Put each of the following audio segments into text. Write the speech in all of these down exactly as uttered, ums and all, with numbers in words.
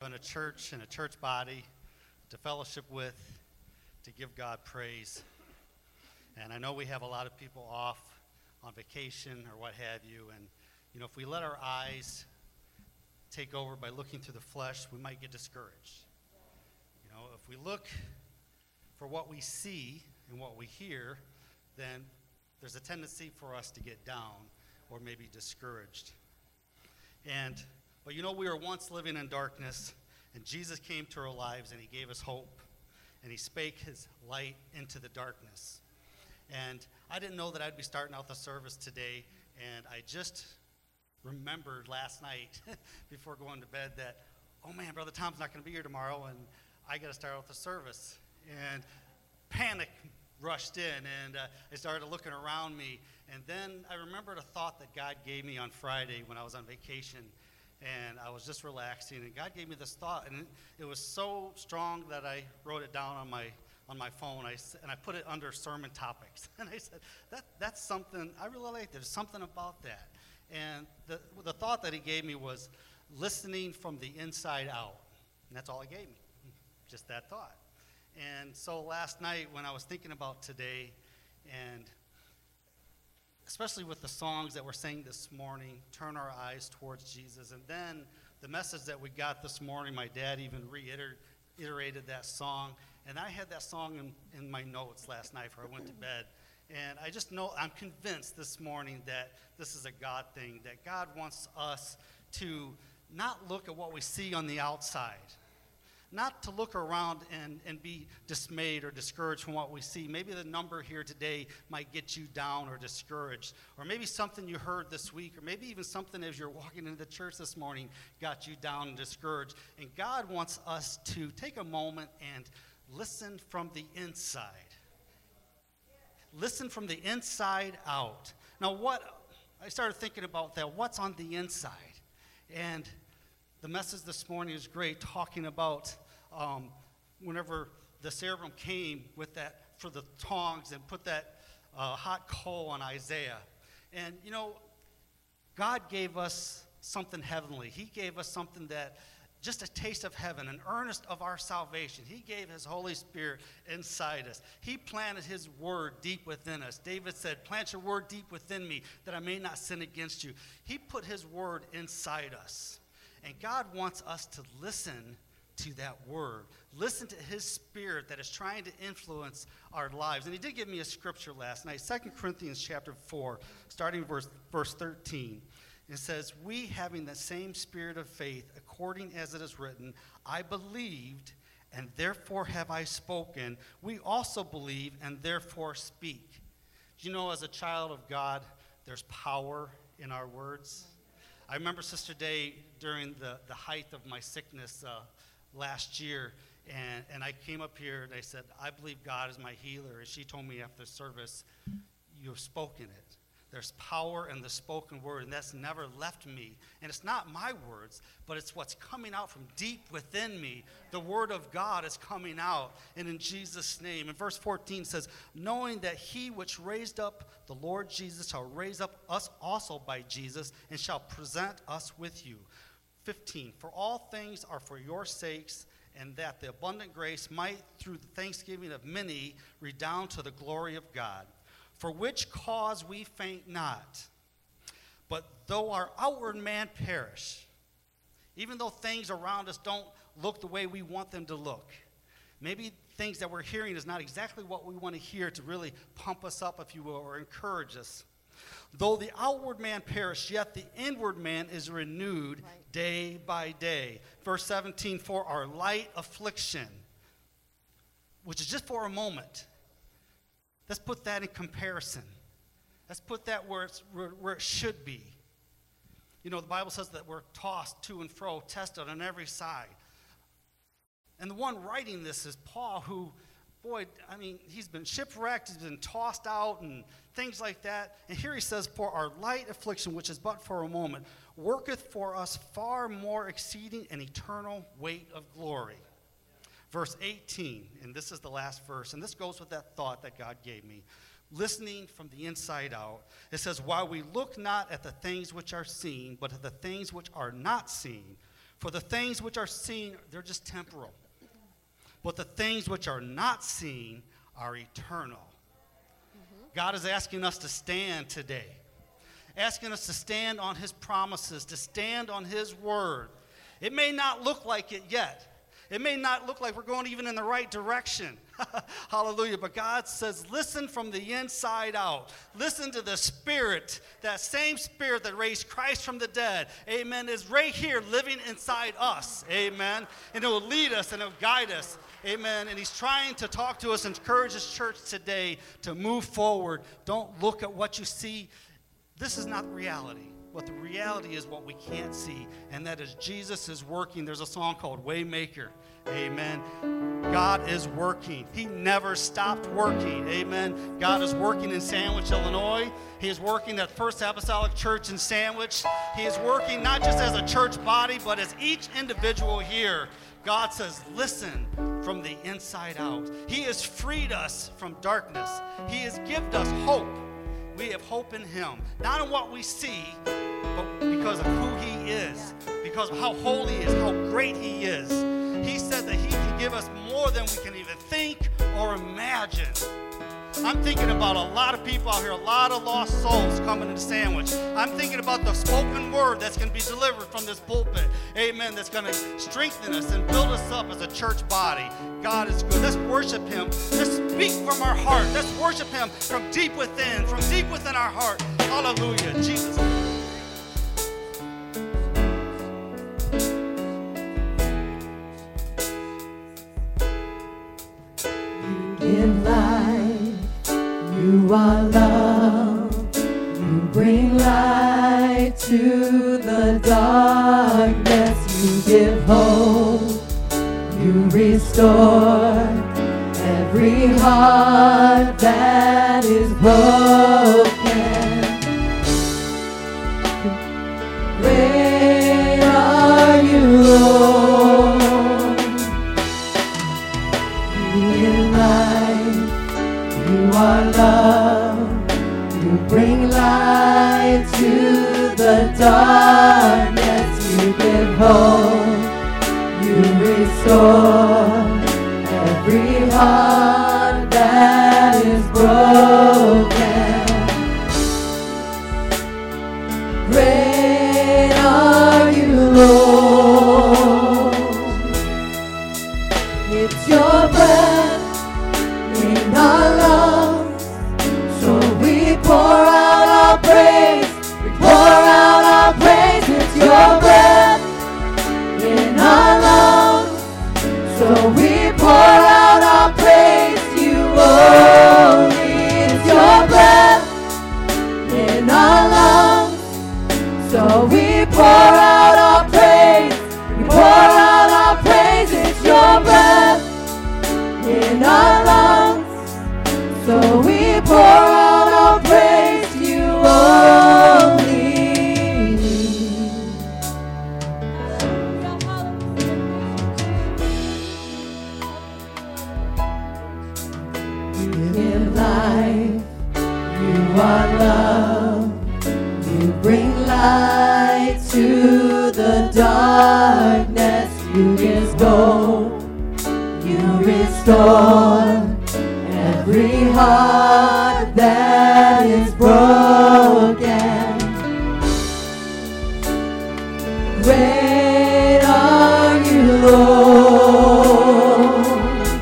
in a church, in a church body, to fellowship with, to give God praise. And I know we have a lot of people off on vacation or what have you, and you know, if we let our eyes take over by looking through the flesh, we might get discouraged. You know, if we look for what we see and what we hear, then there's a tendency for us to get down or maybe discouraged. And, but you know, we were once living in darkness, and Jesus came to our lives, and he gave us hope, and he spake his light into the darkness. And I didn't know that I'd be starting out the service today, and I just remembered last night before going to bed that, oh man, Brother Tom's not going to be here tomorrow, and I got to start out the service. And panic rushed in, and uh, I started looking around me. And then I remembered a thought that God gave me on Friday when I was on vacation, and I was just relaxing. And God gave me this thought, and it, it was so strong that I wrote it down on my on my phone. I and I put it under sermon topics. And I said, that that's something I really like. There's something about that. And the the thought that he gave me was listening from the inside out, and that's all he gave me, just that thought. And so last night when I was thinking about today, and especially with the songs that we're saying this morning, turn our eyes towards Jesus, and then the message that we got this morning, my dad even reiterated that song, and I had that song in, in my notes last night before I went to bed. And I just know, I'm convinced this morning that this is a God thing, that God wants us to not look at what we see on the outside, not to look around and, and be dismayed or discouraged from what we see. Maybe the number here today might get you down or discouraged, or maybe something you heard this week, or maybe even something as you're walking into the church this morning got you down and discouraged. And God wants us to take a moment and listen from the inside. Listen from the inside out. Now, what I started thinking about that, what's on the inside? And the message this morning is great, talking about um, whenever the cherubim came with that for the tongs and put that uh, hot coal on Isaiah. And, you know, God gave us something heavenly. He gave us something that, just a taste of heaven, an earnest of our salvation. He gave his Holy Spirit inside us. He planted his word deep within us. David said, plant your word deep within me that I may not sin against you. He put his word inside us. And God wants us to listen to that word. Listen to his spirit that is trying to influence our lives. And he did give me a scripture last night, Second Corinthians chapter four, starting verse, verse thirteen. It says, we having the same spirit of faith, according as it is written, I believed, and therefore have I spoken. We also believe, and therefore speak. You know, as a child of God, there's power in our words. I remember Sister Day during the, the height of my sickness uh, last year, and, and I came up here and I said, I believe God is my healer. And she told me after service, you have spoken it. There's power in the spoken word, and that's never left me. And it's not my words, but it's what's coming out from deep within me. The word of God is coming out, and in Jesus' name. And verse fourteen says, knowing that he which raised up the Lord Jesus shall raise up us also by Jesus, and shall present us with you. fifteen, for all things are for your sakes, and that the abundant grace might, through the thanksgiving of many, redound to the glory of God. For which cause we faint not. But though our outward man perish, even though things around us don't look the way we want them to look, maybe things that we're hearing is not exactly what we want to hear to really pump us up, if you will, or encourage us. Though the outward man perish, yet the inward man is renewed right. day by day. Verse seventeen, for our light affliction, which is just for a moment. Let's put that in comparison. Let's put that where, it's, where, where it should be. You know, the Bible says that we're tossed to and fro, tested on every side. And the one writing this is Paul, who, boy, I mean, he's been shipwrecked, he's been tossed out and things like that. And here he says, for our light affliction, which is but for a moment, worketh for us far more exceeding an eternal weight of glory. Verse eighteen, and this is the last verse, and this goes with that thought that God gave me. Listening from the inside out, it says, while we look not at the things which are seen, but at the things which are not seen. For the things which are seen, they're just temporal. But the things which are not seen are eternal. Mm-hmm. God is asking us to stand today. Asking us to stand on his promises, to stand on his word. It may not look like it yet. It may not look like we're going even in the right direction. Hallelujah. But God says, listen from the inside out. Listen to the Spirit. That same Spirit that raised Christ from the dead, amen, is right here living inside us. Amen. And it will lead us and it will guide us. Amen. And he's trying to talk to us and encourage his church today to move forward. Don't look at what you see. This is not reality. But the reality is what we can't see, and that is Jesus is working. There's a song called Waymaker. Amen. God is working. He never stopped working. Amen. God is working in Sandwich, Illinois. He is working at First Apostolic Church in Sandwich. He is working not just as a church body, but as each individual here. God says, listen from the inside out. He has freed us from darkness. He has given us hope. We have hope in him, not in what we see, but because of who he is, because of how holy he is, how great he is. He said that he can give us more than we can even think or imagine. I'm thinking about a lot of people out here, a lot of lost souls coming into Sandwich. I'm thinking about the spoken word that's going to be delivered from this pulpit. Amen. That's going to strengthen us and build us up as a church body. God is good. Let's worship him. Let's speak from our heart. Let's worship him from deep within, from deep within our heart. Hallelujah. Jesus. You give life. You are love, you bring light to the darkness, you give hope, you restore every heart that is broken. Great are you, Lord, you give life. You are love, you bring light to the darkness, you give hope, you restore every heart that is broken. Great are you, Lord, it's your breath in our lungs, so we pour out our praise, we pour out our praise, it's your breath in our lungs, so we pour out our praise, you only, it's your breath in our lungs, so we pour out our praise, we pour out our praise, it's your breath in our lungs. So we pour out our praise, you only. You give life, you are love, you bring light to the darkness, you give hope, you restore every heart that is broken. Great are you, Lord.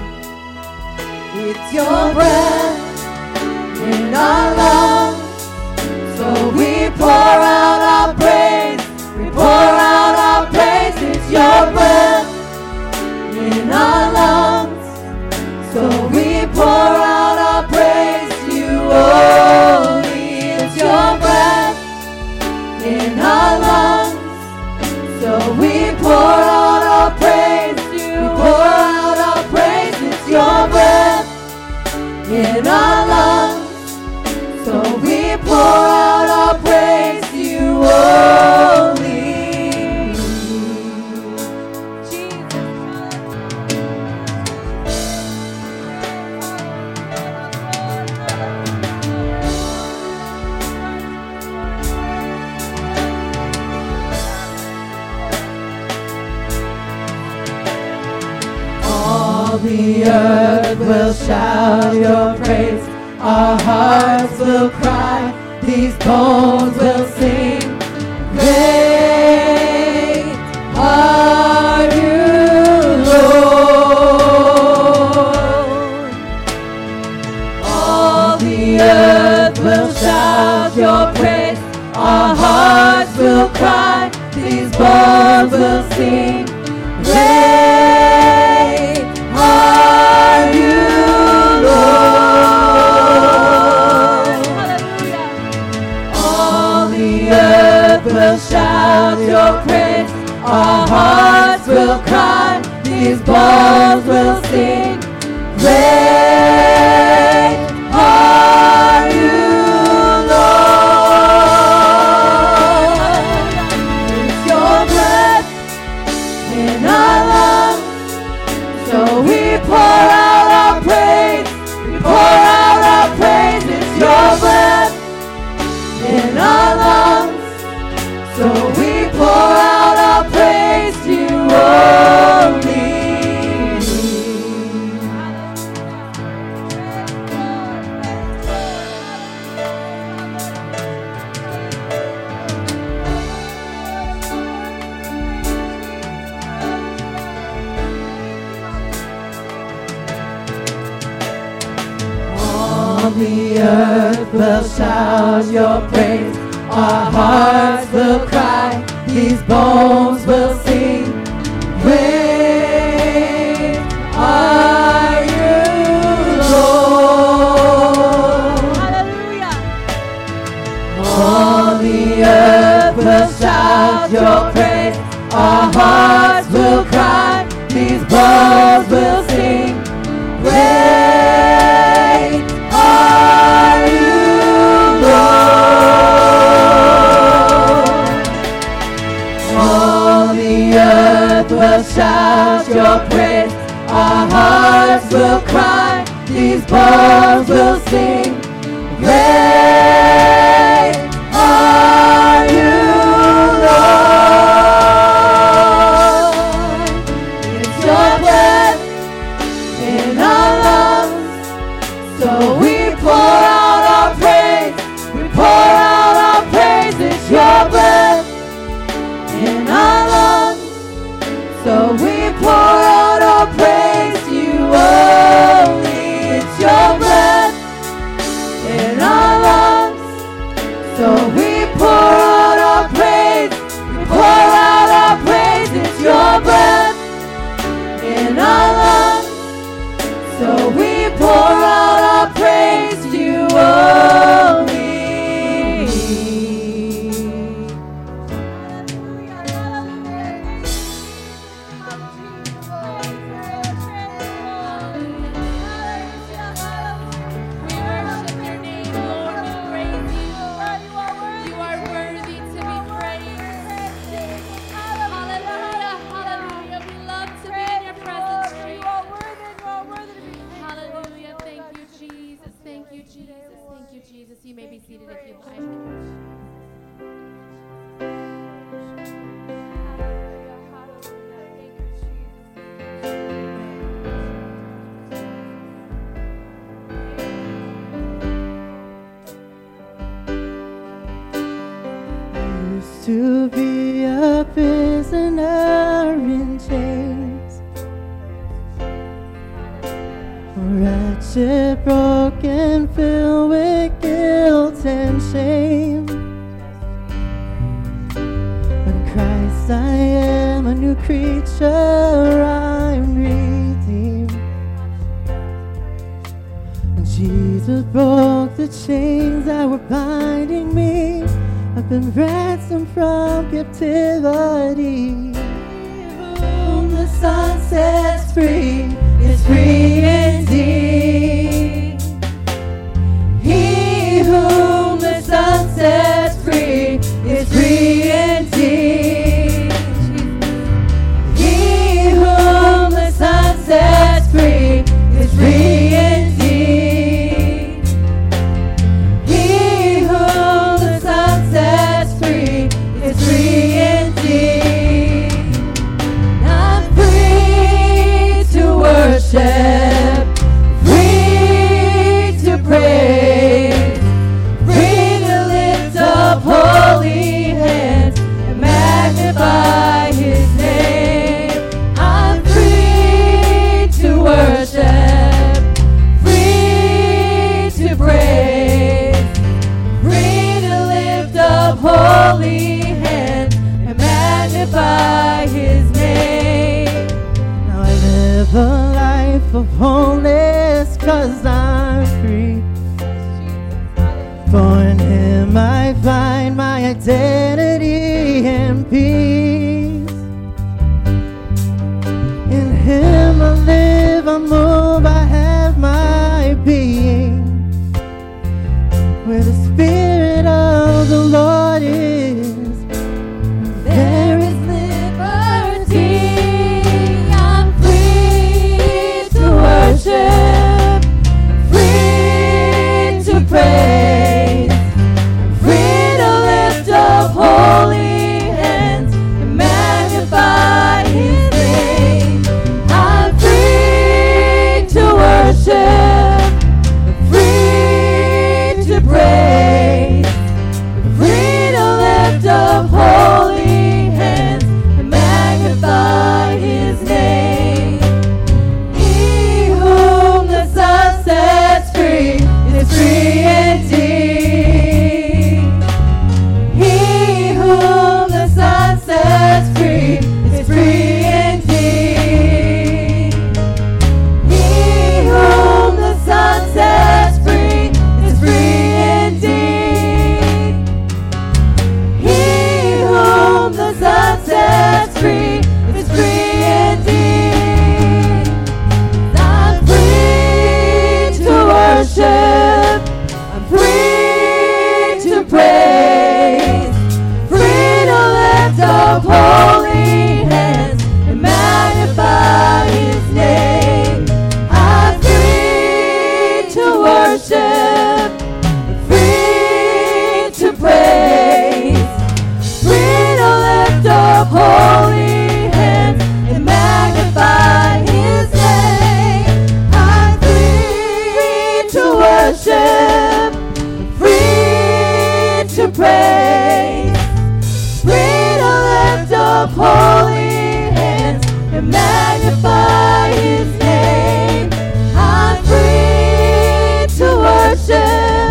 It's your breath in our lungs, so we pour out our praise, we pour out our praise. It's your breath in our lungs, so we pour out our praise, you, oh. All the earth will shout your praise. Our hearts will cry. These bones will sing. Great are you, Lord. All the earth will shout your praise. Our hearts will cry. These bones will sing. Great are you, Lord. Hallelujah. All the earth will shout your praise. Our hearts will cry. These bones will sing. Great are you, pour out our praise, we pour out our praise, it's your breath in our lungs. So we pour out our praise to you only. The earth will shout your praise. Our hearts will cry. These bones will sing. Great are you, Lord. Hallelujah. All the earth will shout your praise. Our hearts will cry. These bones will sing. Great are you, Lord. All the earth will shout your praise. Our hearts will cry. These bones will sing. Great are you, Lord. It's your breath in our lungs. So we pour out our praise, we pour out our praise, it's your breath in our lungs. So we pour out our praise to you only, it's your breath in our lungs. So we pour out our praise, we pour out our praise, it's your breath in our lungs. So we pour out our praise to you only. We worship your name, Lord. We praise you. You are worthy to be praised. Hallelujah, hallelujah. We love to be in your presence, Jesus. Hallelujah. Thank you, Jesus. Thank you, Jesus. Thank you, Jesus. You may be seated if you like. Used to be a prisoner in chains, wretched, broken, filled with guilt and shame. In Christ I am a new creature, I'm redeemed. And Jesus broke the chains that were binding me. I've been ransomed from captivity. Whom the Son sets free is free indeed. He whom the Son sets free is free indeed. He whom the Son sets free is free indeed. He whom the Son sets free is free indeed. I'm free to worship worship, free to praise, free to lift up holy hands and magnify his name. I'm free to worship, free to praise, free to lift up holy hands and magnify his name. Now I live a life of wholeness 'cause I'm free. For in him I find my identity and peace. In him I live, I move, I have my being. Where the Spirit of the Lord is, there is liberty. I'm free to worship, free to praise, free to lift up holy hands and magnify his name. I'm free to worship, free to praise, free to lift up holy hands and magnify his name. He whom the Son sets free is free indeed. He whom the Son sets free is free indeed. He whom the Son sets free is free indeed. He whom the Son sets free is free indeed. I'm free to worship, I'm free to praise, free to lift up holy hands and magnify his name. I'm free to worship, free to praise, free to lift up holy hands and magnify his name. I'm free to worship, free to praise, free to lift up holy hands and magnify his name. I'm free to worship,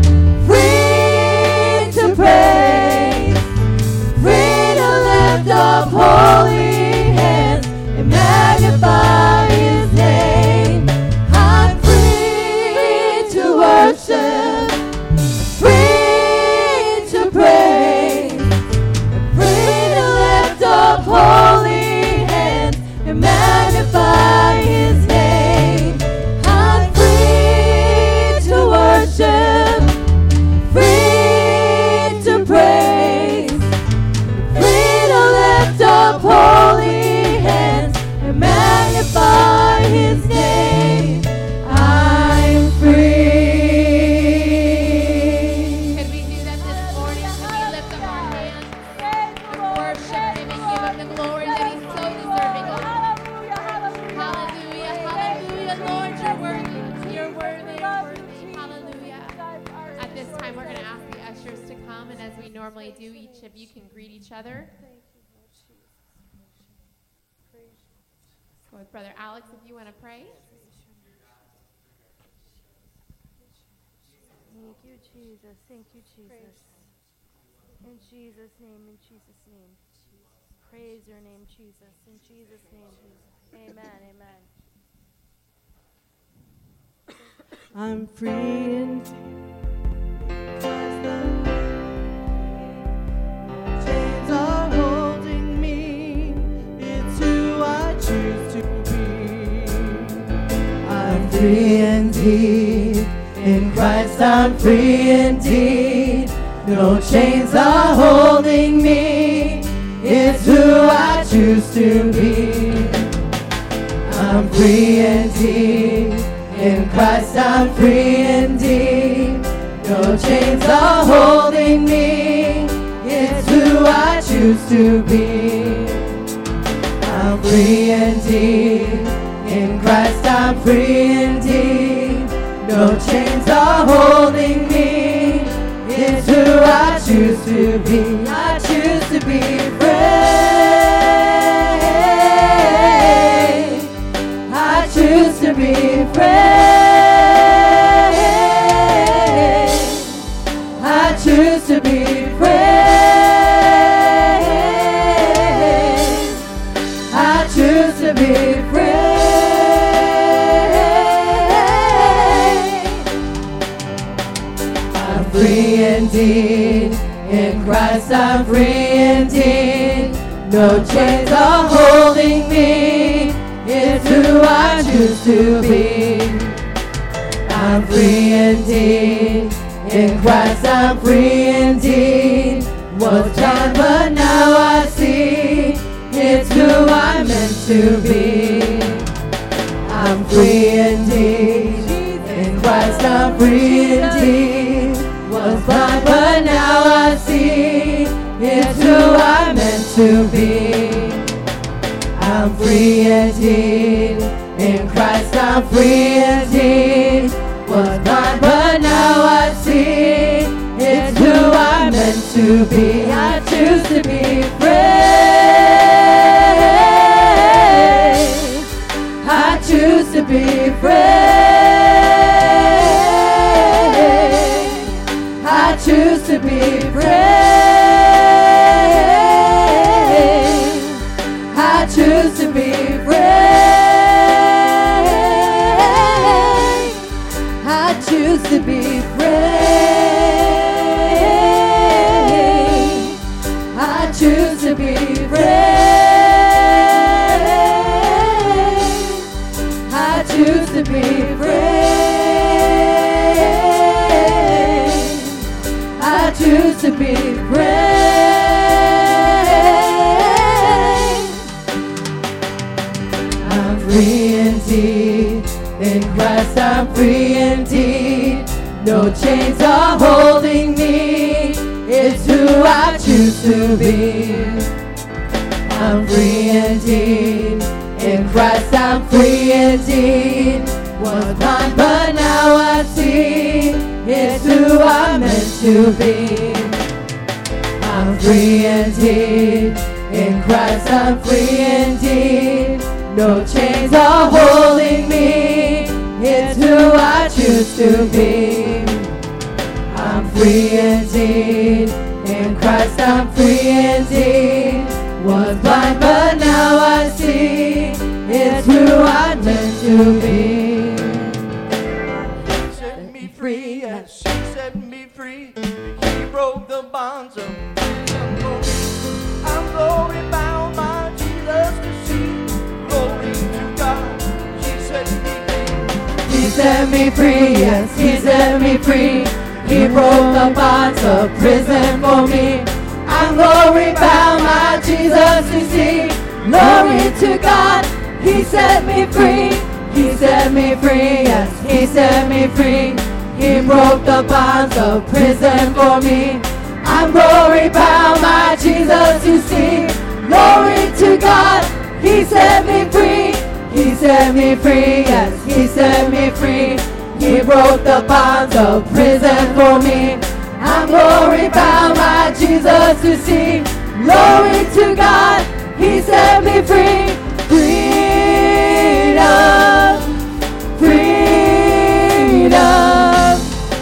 free to praise, free to lift up holy hands and magnify his name. I'm free to worship, free to praise, free to lift up holy hands and magnify his name. I'm free to worship, free to praise, free to lift up holy hands and magnify his name. I'm free. Could we do that this morning? Could we lift up our hands and worship him and give him the glory that he's so deserving of? Hallelujah, hallelujah, Lord, you're worthy, you're worthy, you're worthy, hallelujah. At this time, we're going to ask the ushers to come, and as we normally do, each of you can greet each other. So with Brother Alex, if you want to pray. Thank you, Jesus. Thank you, Jesus. In Jesus' name, in Jesus' name. Praise your name, Jesus. In Jesus' name, Jesus. Amen, amen. I'm free indeed. Chains are holding me. It's who I choose to be. I'm free indeed. In Christ I'm free indeed. No chains are holding me. It's who I choose to be. I'm free indeed. In Christ I'm free indeed. No chains are holding me. It's who I choose to be. I'm free indeed. In Christ free indeed. No chains are holding me. It's who I choose to be. I choose to be free. I choose to be free. I choose to be free. I choose to be free. I'm free indeed. In Christ I'm free indeed. No chains are holding me. It's who I choose to be. I'm free indeed. In Christ I'm free indeed. Was blind but now I see. It's who I'm meant to be. I'm free indeed. In Christ I'm free indeed. Was blind but now I see. It's who I'm meant to be. I'm free indeed. In Christ I'm free indeed. Was blind but now I see. It's who I'm meant to be. I choose to be free. I choose to be free. I choose to be free. I choose to be free. I choose to be free. I choose to be free. I choose to be free. I choose to be free. I'm free indeed. In Christ I'm free indeed. No chains are holding me. It's who I choose to be. I'm free indeed. In Christ I'm free indeed. Was blind but now I see. It's who I'm meant to be. I'm free indeed. In Christ I'm free indeed. No chains are holding me. It's who I choose to be. I'm free indeed. In Christ I'm free indeed. Was blind but now I see. It's who I'm meant to be. Set me free, yes, he set me free. He broke the bonds of prison for me. I'm glory bound, my Jesus to see. Glory to God, he set me free. He set me free, yes, he set me free. He broke the bonds of prison for me. I'm glory bound, my Jesus to see. Glory to God, he set me free. He set me free, yes, he set me free. He broke the bonds of prison for me. I'm glory bound, my Jesus to see. Glory to God, he set me free. He set me free, yes, he set me free. He broke the bonds of prison for me. I'm glory bound, my Jesus to see. Glory to God, he set me free. Freedom, freedom,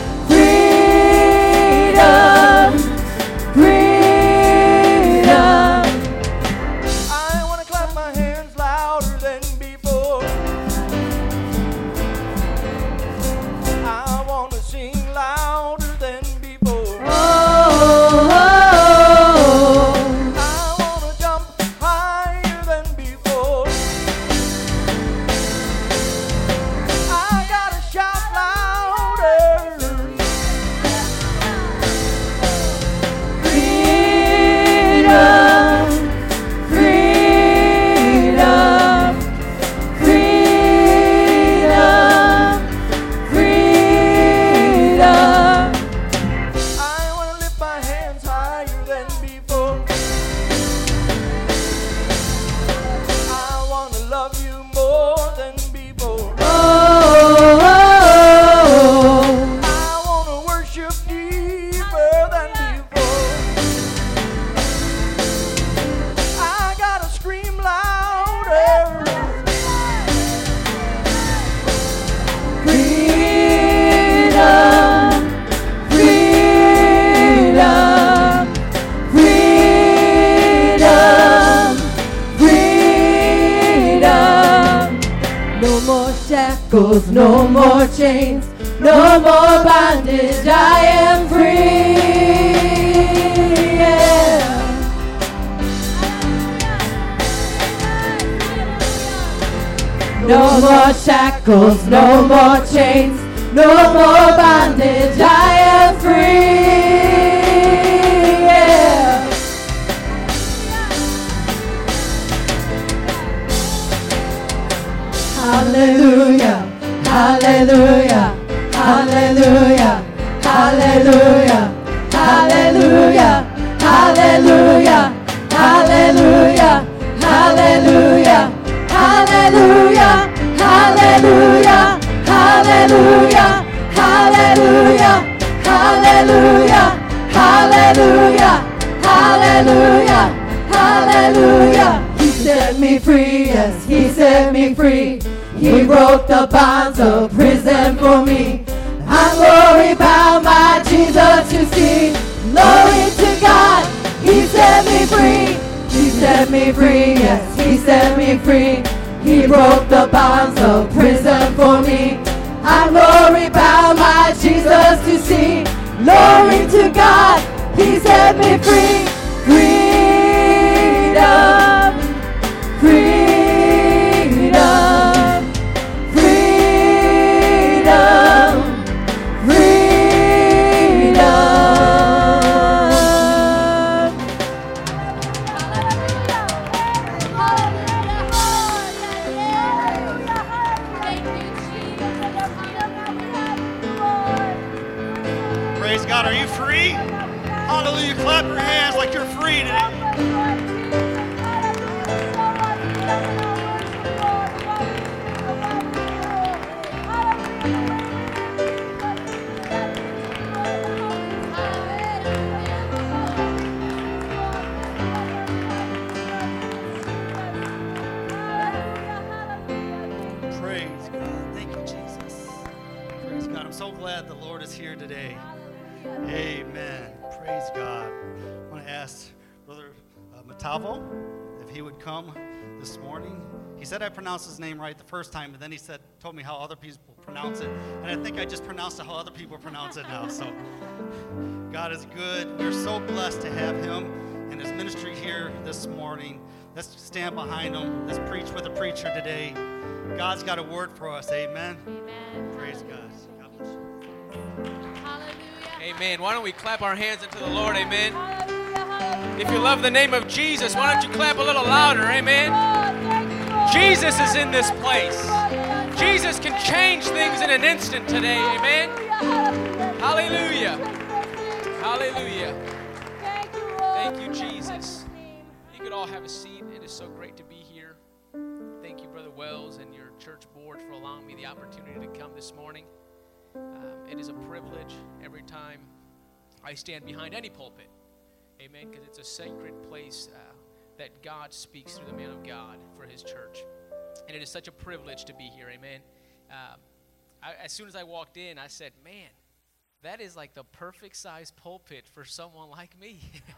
freedom, freedom. I want to clap my hands louder than before. I want to sing louder than before. Oh, oh, oh. I want to jump higher than before. more shackles, no more chains, no more bondage, I am free. Yeah. No more shackles, no more chains, no more bondage, I am free. Yeah. Hallelujah, hallelujah, hallelujah, hallelujah, hallelujah, hallelujah, hallelujah, hallelujah, hallelujah, hallelujah, hallelujah, hallelujah, hallelujah, hallelujah, hallelujah, hallelujah. He set me free, yes, he set me free. He broke the bonds of prison for me. I'm glory bound, my Jesus to see. Glory to God, he set me free. He set me free, yes, he set me free. He broke the bonds of prison for me. I'm glory bound, my Jesus to see. Glory to God, he set me free. Freedom, freedom, freedom, Praise God. Are you free? Hallelujah. Clap your hands like you're free today. Praise God. Thank you, Jesus. Praise God. I'm so glad the Lord is here today. Amen. Praise God. I want to ask Brother uh, Matavo if he would come this morning. He said I pronounced his name right the first time, but then he said, told me how other people pronounce it. And I think I just pronounced it how other people pronounce it now. So God is good. We're so blessed to have him and his ministry here this morning. Let's stand behind him. Let's preach with a preacher today. God's got a word for us. Amen. Amen. Praise God. Hallelujah. Amen. Why don't we clap our hands unto the Lord? Amen. If you love the name of Jesus, why don't you clap a little louder? Amen. Jesus is in this place. Jesus can change things in an instant today. Amen. Hallelujah. Hallelujah. Thank you, Jesus. You could all have a seat. It is so great to be here. Thank you, Brother Wells and your church board for allowing me the opportunity to come this morning. Um, it is a privilege every time I stand behind any pulpit. Amen, because it's a sacred place uh, that God speaks through the man of God for his church. And it is such a privilege to be here. Amen. Um, I, as soon as I walked in, I said, man, that is like the perfect size pulpit for someone like me.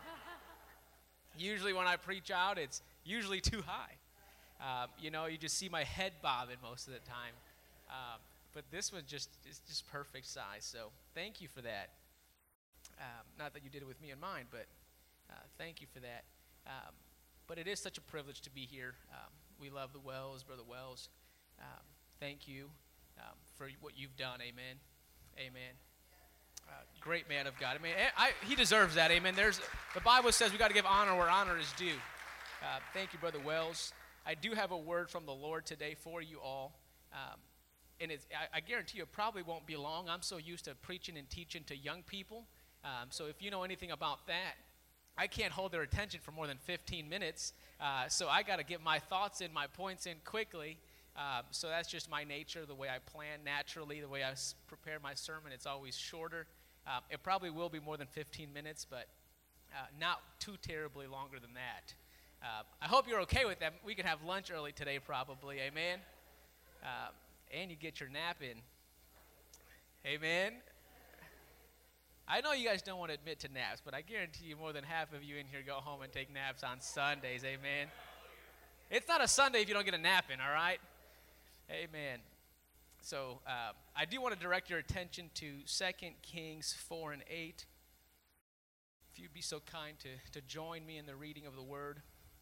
Usually when I preach out, it's usually too high. Um, you know, you just see my head bobbing most of the time. Um, but this one just is just perfect size. So thank you for that. Um, not that you did it with me in mind, but uh, thank you for that. Um, but it is such a privilege to be here. Um, we love the Wells, Brother Wells. Um, thank you um, for what you've done. Amen. Amen. Uh, great man of God. I mean, I, he deserves that. Amen. There's the Bible says we got to give honor where honor is due. Uh, thank you, Brother Wells. I do have a word from the Lord today for you all. Um, and it's, I, I guarantee you it probably won't be long. I'm so used to preaching and teaching to young people. Um, so if you know anything about that, I can't hold their attention for more than fifteen minutes. Uh, so I got to get my thoughts in, my points in quickly. Um, so that's just my nature, the way I plan naturally, the way I s- prepare my sermon. It's always shorter. Um, it probably will be more than fifteen minutes, but uh, not too terribly longer than that. Uh, I hope you're okay with that. We can have lunch early today probably. Amen. Um, and you get your nap in. Amen. I know you guys don't want to admit to naps, but I guarantee you more than half of you in here go home and take naps on Sundays. Amen. It's not a Sunday if you don't get a nap in, all right? Amen. So uh, I do want to direct your attention to Second Kings four and eight. If you'd be so kind to, to join me in the reading of the word.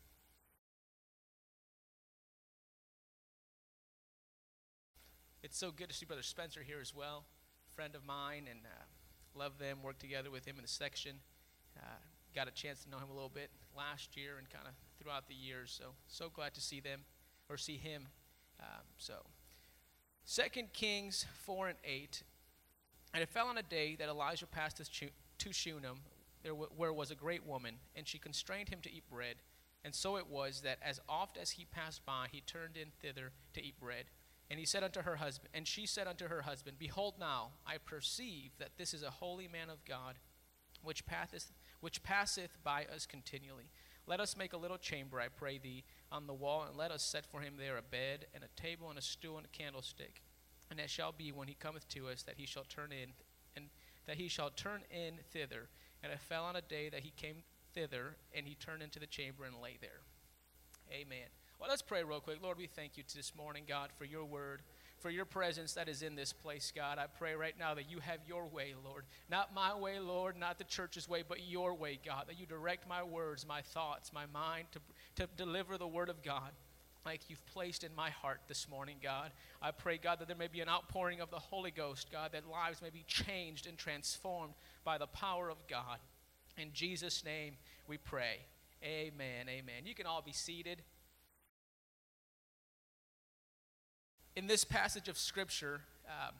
It's so good to see Brother Spencer here as well, friend of mine, and uh, love them, work together with him in the section. Uh, got a chance to know him a little bit last year and kind of throughout the years, so so glad to see them, or see him. Um, so, Second Kings four and eight. And it fell on a day that Elijah passed to Shunem, there w- where was a great woman, and she constrained him to eat bread. And so it was that as oft as he passed by, he turned in thither to eat bread. And he said unto her husband, and she said unto her husband, Behold now, I perceive that this is a holy man of God, which passeth, which passeth by us continually. Let us make a little chamber, I pray thee, on the wall, and let us set for him there a bed, and a table, and a stool, and a candlestick. And it shall be, when he cometh to us, that he shall turn in, and that he shall turn in thither. And it fell on a day that he came thither, and he turned into the chamber and lay there. Amen. Well, let's pray real quick. Lord, we thank you this morning, God, for your word, for your presence that is in this place, God. I pray right now that you have your way, Lord. Not my way, Lord, not the church's way, but your way, God, that you direct my words, my thoughts, my mind to, to deliver the word of God like you've placed in my heart this morning, God. I pray, God, that there may be an outpouring of the Holy Ghost, God, that lives may be changed and transformed by the power of God. In Jesus' name we pray. Amen, amen. You can all be seated. In this passage of Scripture, um,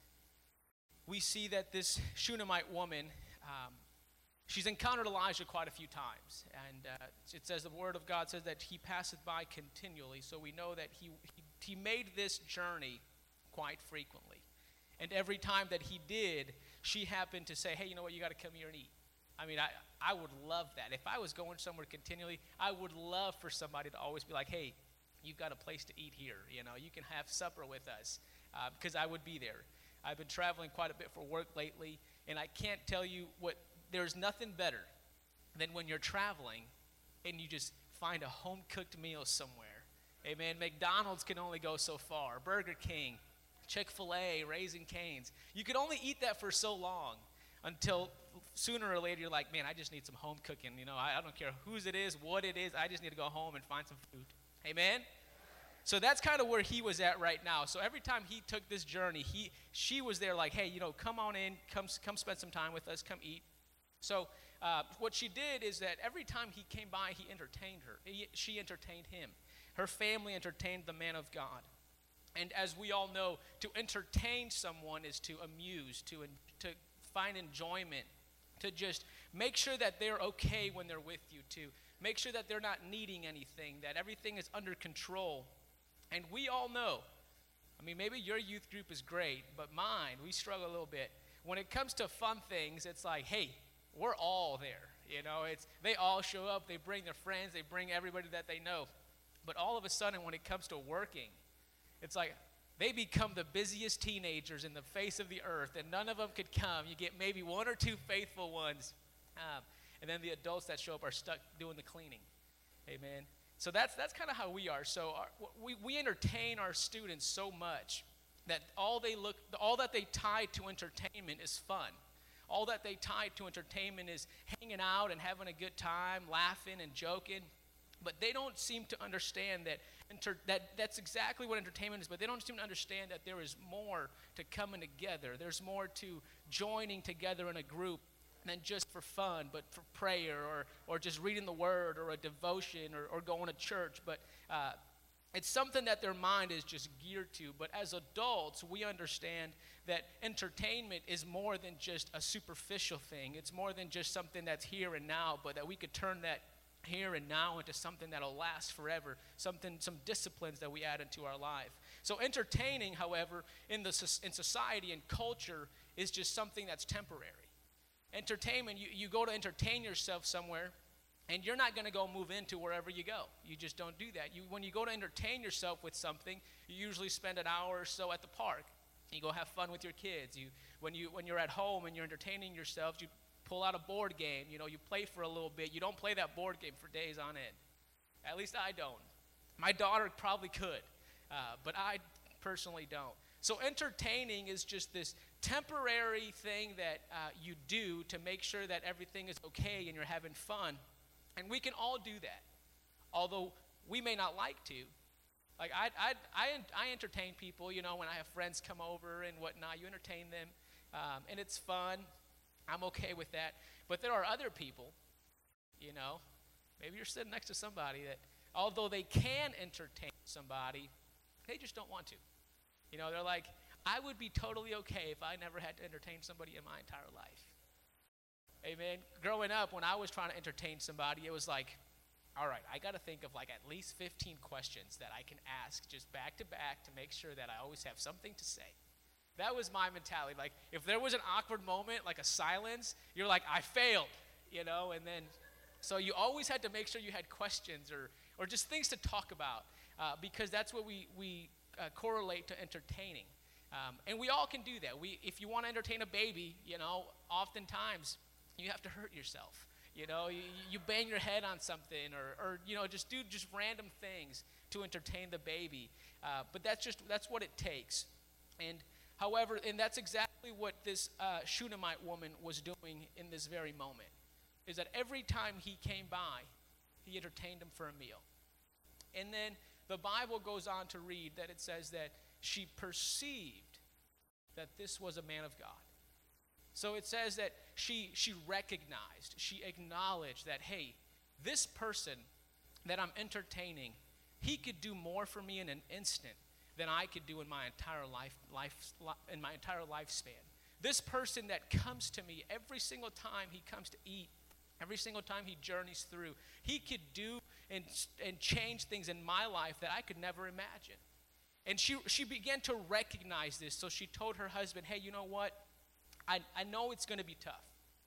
we see that this Shunammite woman, um, she's encountered Elijah quite a few times. And uh, it says, the Word of God says that he passeth by continually. So we know that he, he, he made this journey quite frequently. And every time that he did, she happened to say, hey, you know what, you got to come here and eat. I mean, I, I would love that. If I was going somewhere continually, I would love for somebody to always be like, hey, you've got a place to eat here. You know, you can have supper with us, uh, because I would be there. I've been traveling quite a bit for work lately, and I can't tell you what, there's nothing better than when you're traveling and you just find a home-cooked meal somewhere. Amen. McDonald's can only go so far. Burger King, Chick-fil-A, Raising Cane's. You can only eat that for so long until sooner or later you're like, man, I just need some home cooking. You know, I, I don't care whose it is, what it is. I just need to go home and find some food. Amen? So that's kind of where he was at right now. So every time he took this journey, he, she was there like, hey, you know, come on in, come, come spend some time with us, come eat. So uh, what she did is that every time he came by, he entertained her. He, she entertained him. Her family entertained the man of God. And as we all know, to entertain someone is to amuse, to, to find enjoyment, to just make sure that they're okay when they're with you, to make sure that they're not needing anything, that everything is under control. And we all know, I mean, maybe your youth group is great, but mine, we struggle a little bit. When it comes to fun things, it's like, hey, we're all there. You know, it's they all show up, they bring their friends, they bring everybody that they know. But all of a sudden, when it comes to working, it's like they become the busiest teenagers in the face of the earth, and none of them could come. You get maybe one or two faithful ones. Um, And then the adults that show up are stuck doing the cleaning. Amen. So that's that's kind of how we are. So our, we, we entertain our students so much that all they look, all that they tie to entertainment is fun. All that they tie to entertainment is hanging out and having a good time, laughing and joking. But they don't seem to understand that, inter, that that's exactly what entertainment is, but they don't seem to understand that there is more to coming together. There's more to joining together in a group than just for fun, but for prayer or or just reading the word or a devotion or, or going to church. But uh, it's something that their mind is just geared to. But as adults, we understand that entertainment is more than just a superficial thing. It's more than just something that's here and now, but that we could turn that here and now into something that'll last forever, something, some disciplines that we add into our life. So entertaining, however, in the in society and culture is just something that's temporary. Entertainment, you, you go to entertain yourself somewhere, and you're not going to go move into wherever you go. You just don't do that. You, when you go to entertain yourself with something, you usually spend an hour or so at the park. You go have fun with your kids. You, when, you, when you're at home and you're entertaining yourself, you pull out a board game. You know, you play for a little bit. You don't play that board game for days on end. At least I don't. My daughter probably could, uh, but I personally don't. So entertaining is just this temporary thing that uh, you do to make sure that everything is okay and you're having fun. And we can all do that, although we may not like to. Like I, I, I, I entertain people, you know, when I have friends come over and whatnot, you entertain them, um, and it's fun. I'm okay with that. But there are other people, you know, maybe you're sitting next to somebody that, although they can entertain somebody, they just don't want to. You know, they're like, I would be totally okay if I never had to entertain somebody in my entire life. Amen. Growing up, when I was trying to entertain somebody, it was like, all right, I got to think of like at least fifteen questions that I can ask just back to back to make sure that I always have something to say. That was my mentality. Like, if there was an awkward moment, like a silence, you're like, I failed, you know, and then, so you always had to make sure you had questions or, or just things to talk about, uh, because that's what we, we uh, correlate to entertaining. Um, and we all can do that. We, if you want to entertain a baby, you know, oftentimes you have to hurt yourself. You know, you, you bang your head on something or, or, you know, just do just random things to entertain the baby. Uh, but that's just, that's what it takes. And however, and that's exactly what this uh, Shunammite woman was doing in this very moment, is that every time he came by, he entertained him for a meal. And then the Bible goes on to read that it says that she perceived that this was a man of God. So it says that she she recognized, she acknowledged that, hey, this person that I'm entertaining, he could do more for me in an instant than I could do in my entire life, life in my entire lifespan. This person that comes to me every single time he comes to eat, every single time he journeys through, he could do and and change things in my life that I could never imagine. And she she began to recognize this, so she told her husband, hey, you know what? I, I know it's going to be tough.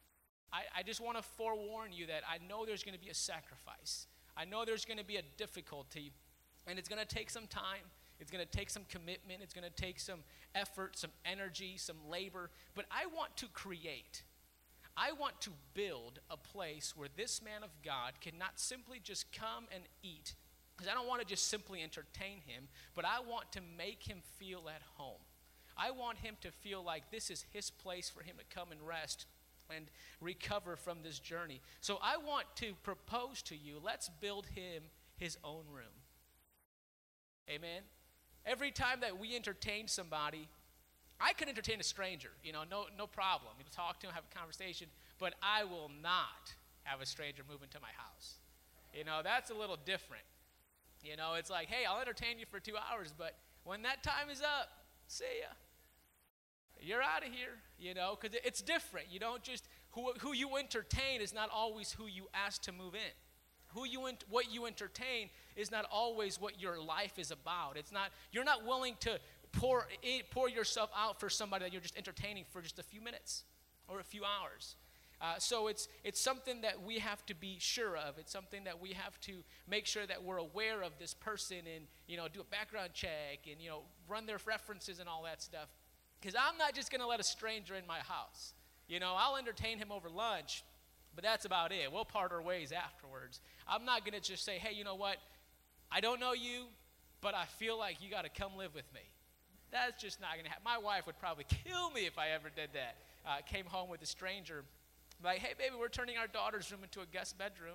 I, I just want to forewarn you that I know there's going to be a sacrifice. I know there's going to be a difficulty, and it's going to take some time. It's going to take some commitment. It's going to take some effort, some energy, some labor. But I want to create. I want to build a place where this man of God can not simply just come and eat, because I don't want to just simply entertain him, but I want to make him feel at home. I want him to feel like this is his place for him to come and rest and recover from this journey. So I want to propose to you, let's build him his own room. Amen? Every time that we entertain somebody, I can entertain a stranger, you know, no no problem. You talk to him, have a conversation, but I will not have a stranger move into my house. You know, that's a little different. You know, it's like, hey, I'll entertain you for two hours, but when that time is up, see ya. You're out of here, you know, because it's different. You don't just, who, who you entertain is not always who you ask to move in. Who you, what you entertain is not always what your life is about. It's not, you're not willing to pour, pour yourself out for somebody that you're just entertaining for just a few minutes or a few hours. Uh, so it's it's something that we have to be sure of. It's something that we have to make sure that we're aware of this person and, you know, do a background check and, you know, run their references and all that stuff. Because I'm not just going to let a stranger in my house. You know, I'll entertain him over lunch, but that's about it. We'll part our ways afterwards. I'm not going to just say, hey, you know what? I don't know you, but I feel like you got to come live with me. That's just not going to happen. My wife would probably kill me if I ever did that. Uh, came home with a stranger. Like, hey, baby, we're turning our daughter's room into a guest bedroom.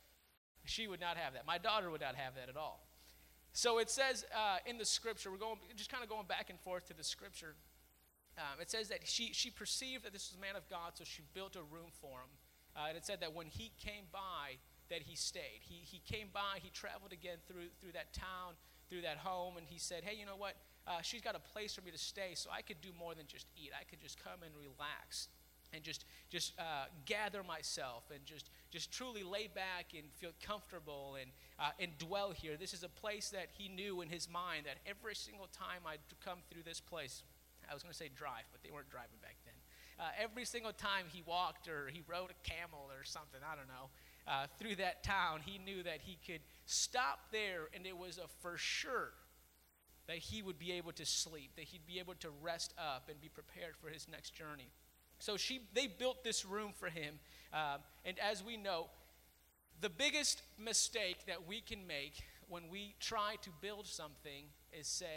She would not have that. My daughter would not have that at all. So it says uh, in the scripture, we're going just kind of going back and forth to the scripture. Um, it says that she, she perceived that this was a man of God, so she built a room for him. Uh, and it said that when he came by, that he stayed. He he came by, he traveled again through through that town, through that home, and he said, hey, you know what? Uh, she's got a place for me to stay, so I could do more than just eat. I could just come and relax and just just uh, gather myself and just just truly lay back and feel comfortable and uh, and dwell here. This is a place that he knew in his mind that every single time I'd come through this place, I was going to say drive, but they weren't driving back then. Uh, every single time he walked or he rode a camel or something, I don't know, uh, through that town, he knew that he could stop there, and it was a for sure that he would be able to sleep, that he'd be able to rest up and be prepared for his next journey. So she, they built this room for him, um, and as we know, the biggest mistake that we can make when we try to build something is say,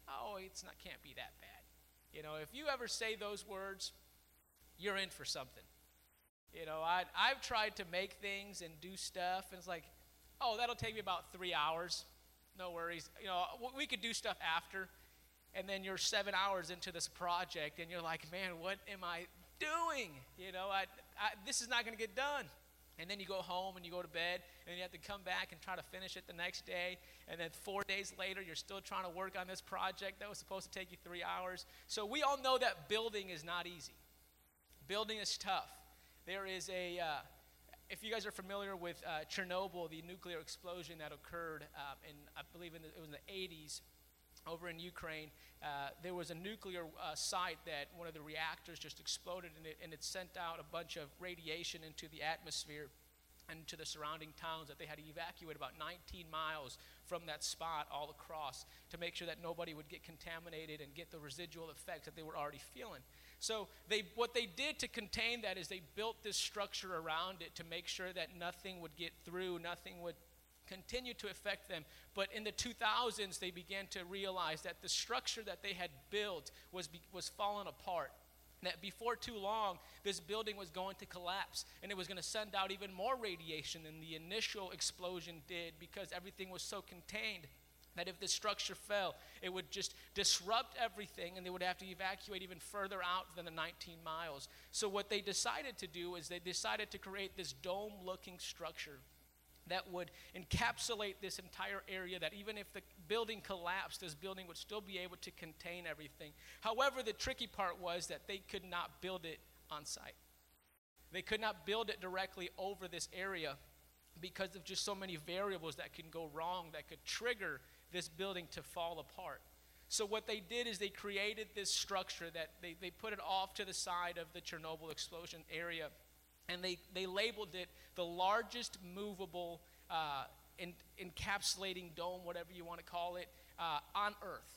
oh, it's not, can't be that bad. You know, if you ever say those words, you're in for something. You know, I, I've tried to make things and do stuff, and it's like, oh, that'll take me about three hours. No worries. You know, we could do stuff after, and then you're seven hours into this project, and you're like, man, what am I doing? You know, I, I, this is not going to get done. And then you go home and you go to bed, and you have to come back and try to finish it the next day. And then four days later, you're still trying to work on this project that was supposed to take you three hours. So we all know that building is not easy. Building is tough. There is a, uh, if you guys are familiar with uh, Chernobyl, the nuclear explosion that occurred um, in, I believe in the, it was in the eighties, over in Ukraine, uh, there was a nuclear uh, site that one of the reactors just exploded, and it, and it sent out a bunch of radiation into the atmosphere and to the surrounding towns that they had to evacuate about nineteen miles from that spot all across to make sure that nobody would get contaminated and get the residual effects that they were already feeling. So they, what they did to contain that is they built this structure around it to make sure that nothing would get through, nothing would continue to affect them. But in the two thousands, they began to realize that the structure that they had built was, be, was falling apart. That before too long, this building was going to collapse, and it was going to send out even more radiation than the initial explosion did, because everything was so contained that if the structure fell, it would just disrupt everything, and they would have to evacuate even further out than the nineteen miles. So what they decided to do is they decided to create this dome-looking structure that would encapsulate this entire area, that even if the building collapsed, this building would still be able to contain everything. However, the tricky part was that they could not build it on site. They could not build it directly over this area because of just so many variables that can go wrong that could trigger this building to fall apart. So what they did is they created this structure that they, they put it off to the side of the Chernobyl explosion area, and they, they labeled it the largest movable uh, in, encapsulating dome, whatever you want to call it, uh, on Earth.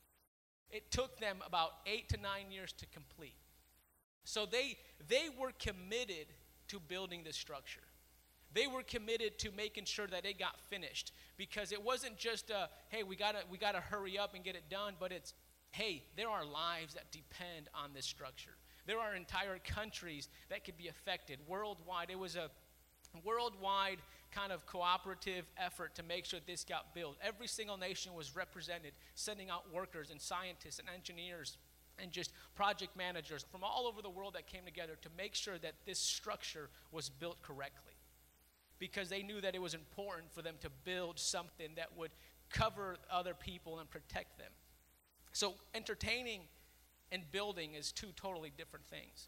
It took them about eight to nine years to complete. So they, they were committed to building this structure. They were committed to making sure that it got finished, because it wasn't just a, hey, we gotta, we gotta hurry up and get it done, but it's, hey, there are lives that depend on this structure. There are entire countries that could be affected worldwide. It was a worldwide kind of cooperative effort to make sure this got built. Every single nation was represented, sending out workers and scientists and engineers and just project managers from all over the world that came together to make sure that this structure was built correctly, because they knew that it was important for them to build something that would cover other people and protect them. So entertaining and building is two totally different things.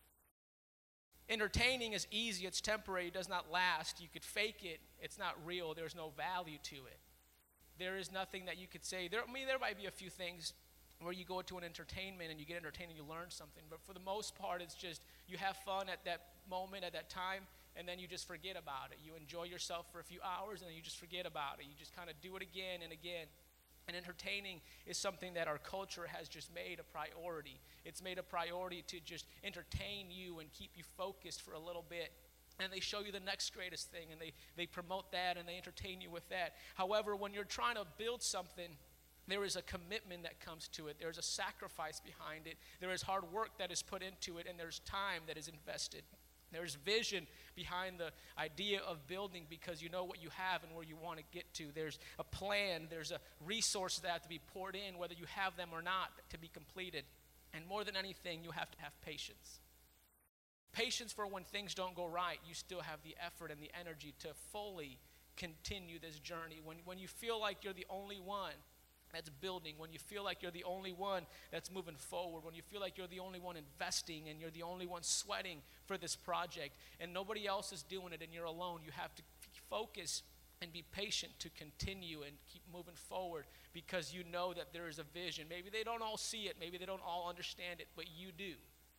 Entertaining is easy, it's temporary, it does not last. You could fake it, it's not real, there's no value to it. There is nothing that you could say. There, I mean, there might be a few things where you go to an entertainment and you get entertained and you learn something, but for the most part, it's just you have fun at that moment, at that time, and then you just forget about it. You enjoy yourself for a few hours, and then you just forget about it. You just kind of do it again and again. And entertaining is something that our culture has just made a priority. It's made a priority to just entertain you and keep you focused for a little bit. And they show you the next greatest thing, and they, they promote that, and they entertain you with that. However, when you're trying to build something, there is a commitment that comes to it. There's a sacrifice behind it. There is hard work that is put into it, and there's time that is invested. There's vision behind the idea of building, because you know what you have and where you want to get to. There's a plan. There's a resources that have to be poured in, whether you have them or not, to be completed. And more than anything, you have to have patience. Patience for when things don't go right. You still have the effort and the energy to fully continue this journey. When, when you feel like you're the only one that's building, when you feel like you're the only one that's moving forward, when you feel like you're the only one investing and you're the only one sweating for this project and nobody else is doing it and you're alone, you have to f- focus and be patient to continue and keep moving forward, because you know that there is a vision. Maybe they don't all see it, maybe they don't all understand it, but you do.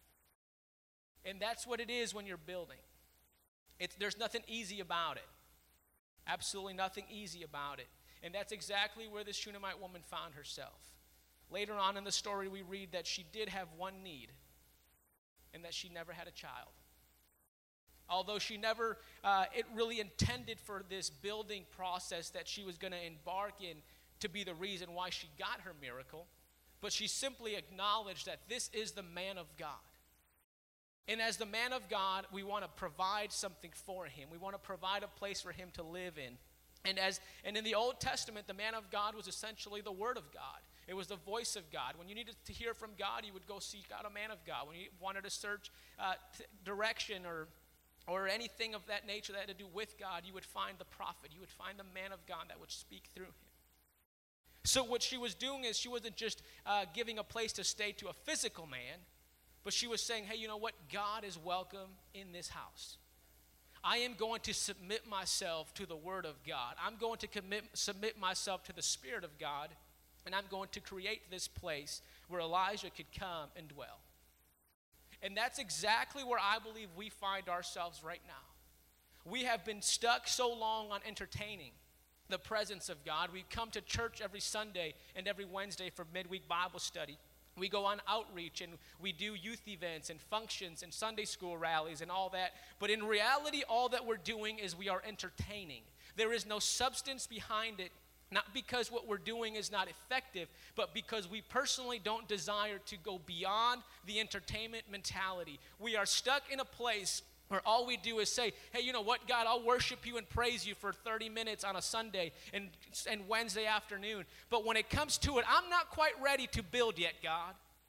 And that's what it is when you're building. It's, there's nothing easy about it. Absolutely nothing easy about it. And that's exactly where this Shunammite woman found herself. Later on in the story, we read that she did have one need, and that she never had a child. Although she never, uh, it really intended for this building process that she was going to embark in to be the reason why she got her miracle, but she simply acknowledged that this is the man of God. And as the man of God, we want to provide something for him. We want to provide a place for him to live in. And as and in the Old Testament, the man of God was essentially the Word of God. It was the voice of God. When you needed to hear from God, you would go seek out a man of God. When you wanted to search uh, t- direction or or anything of that nature that had to do with God, you would find the prophet. You would find the man of God that would speak through him. So what she was doing is she wasn't just uh, giving a place to stay to a physical man, but she was saying, hey, you know what? God is welcome in this house. I am going to submit myself to the Word of God. I'm going to commit, submit myself to the Spirit of God, and I'm going to create this place where Elijah could come and dwell. And that's exactly where I believe we find ourselves right now. We have been stuck so long on entertaining the presence of God. We come to church every Sunday and every Wednesday for midweek Bible study. We go on outreach and we do youth events and functions and Sunday school rallies and all that. But in reality, all that we're doing is we are entertaining. There is no substance behind it, not because what we're doing is not effective, but because we personally don't desire to go beyond the entertainment mentality. We are stuck in a place where all we do is say, hey, you know what, God, I'll worship you and praise you for thirty minutes on a Sunday and, and Wednesday afternoon. But when it comes to it, I'm not quite ready to build yet, God.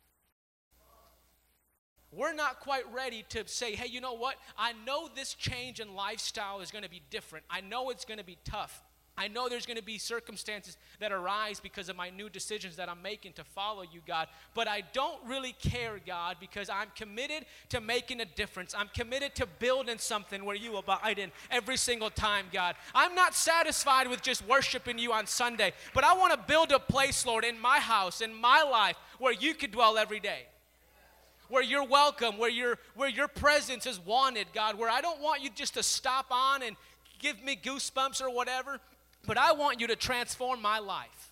We're not quite ready to say, hey, you know what, I know this change in lifestyle is going to be different. I know it's going to be tough. I know there's going to be circumstances that arise because of my new decisions that I'm making to follow you, God. But I don't really care, God, because I'm committed to making a difference. I'm committed to building something where you abide in every single time, God. I'm not satisfied with just worshiping you on Sunday, but I want to build a place, Lord, in my house, in my life, where you could dwell every day. Where you're welcome, where, you're, where your presence is wanted, God, where I don't want you just to stop on and give me goosebumps or whatever, but I want you to transform my life.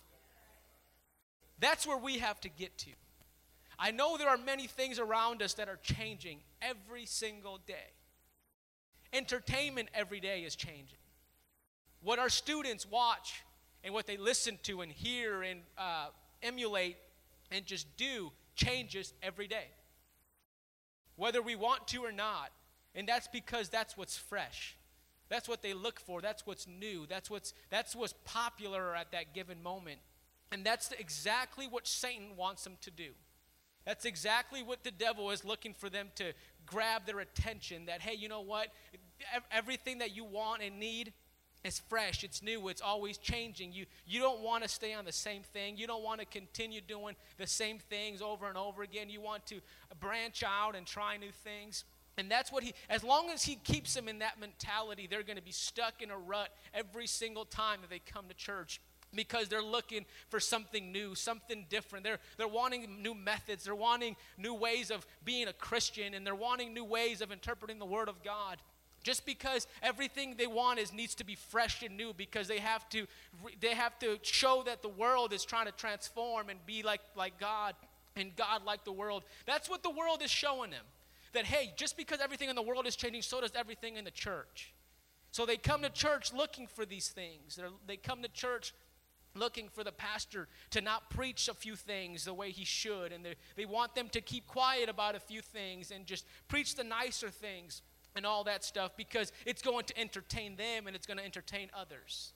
That's where we have to get to. I know there are many things around us that are changing every single day. Entertainment every day is changing. What our students watch and what they listen to and hear and uh, emulate and just do changes every day. Whether we want to or not. And that's because that's what's fresh. That's what they look for. That's what's new. That's what's, that's what's popular at that given moment. And that's exactly what Satan wants them to do. That's exactly what the devil is looking for them to grab their attention. That, hey, you know what? Everything that you want and need is fresh. It's new. It's always changing. You, you don't want to stay on the same thing. You don't want to continue doing the same things over and over again. You want to branch out and try new things. And that's what he, as long as he keeps them in that mentality, they're going to be stuck in a rut every single time that they come to church because they're looking for something new, something different. They're, they're wanting new methods. They're wanting new ways of being a Christian, and they're wanting new ways of interpreting the Word of God. Just because everything they want is needs to be fresh and new because they have to, they have to show that the world is trying to transform and be like, like God and God like the world. That's what the world is showing them. That, hey, just because everything in the world is changing, so does everything in the church. So they come to church looking for these things. They're, they come to church looking for the pastor to not preach a few things the way he should. And they want them to keep quiet about a few things and just preach the nicer things and all that stuff because it's going to entertain them and it's going to entertain others.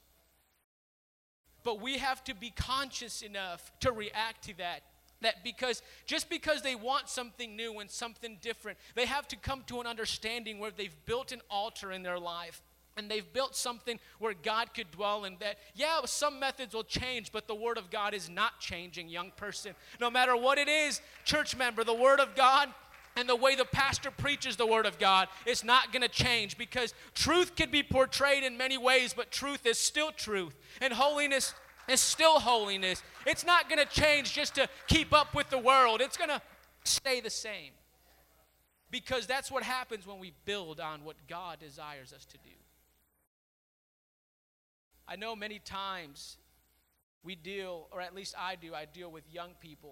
But we have to be conscious enough to react to that. That because, just because they want something new and something different, they have to come to an understanding where they've built an altar in their life. And they've built something where God could dwell in that. Yeah, some methods will change, but the Word of God is not changing, young person. No matter what it is, church member, the Word of God and the way the pastor preaches the Word of God is not going to change because truth can be portrayed in many ways, but truth is still truth. And holiness is still holiness. It's not going to change just to keep up with the world. It's going to stay the same. Because that's what happens when we build on what God desires us to do. I know many times we deal, or at least I do, I deal with young people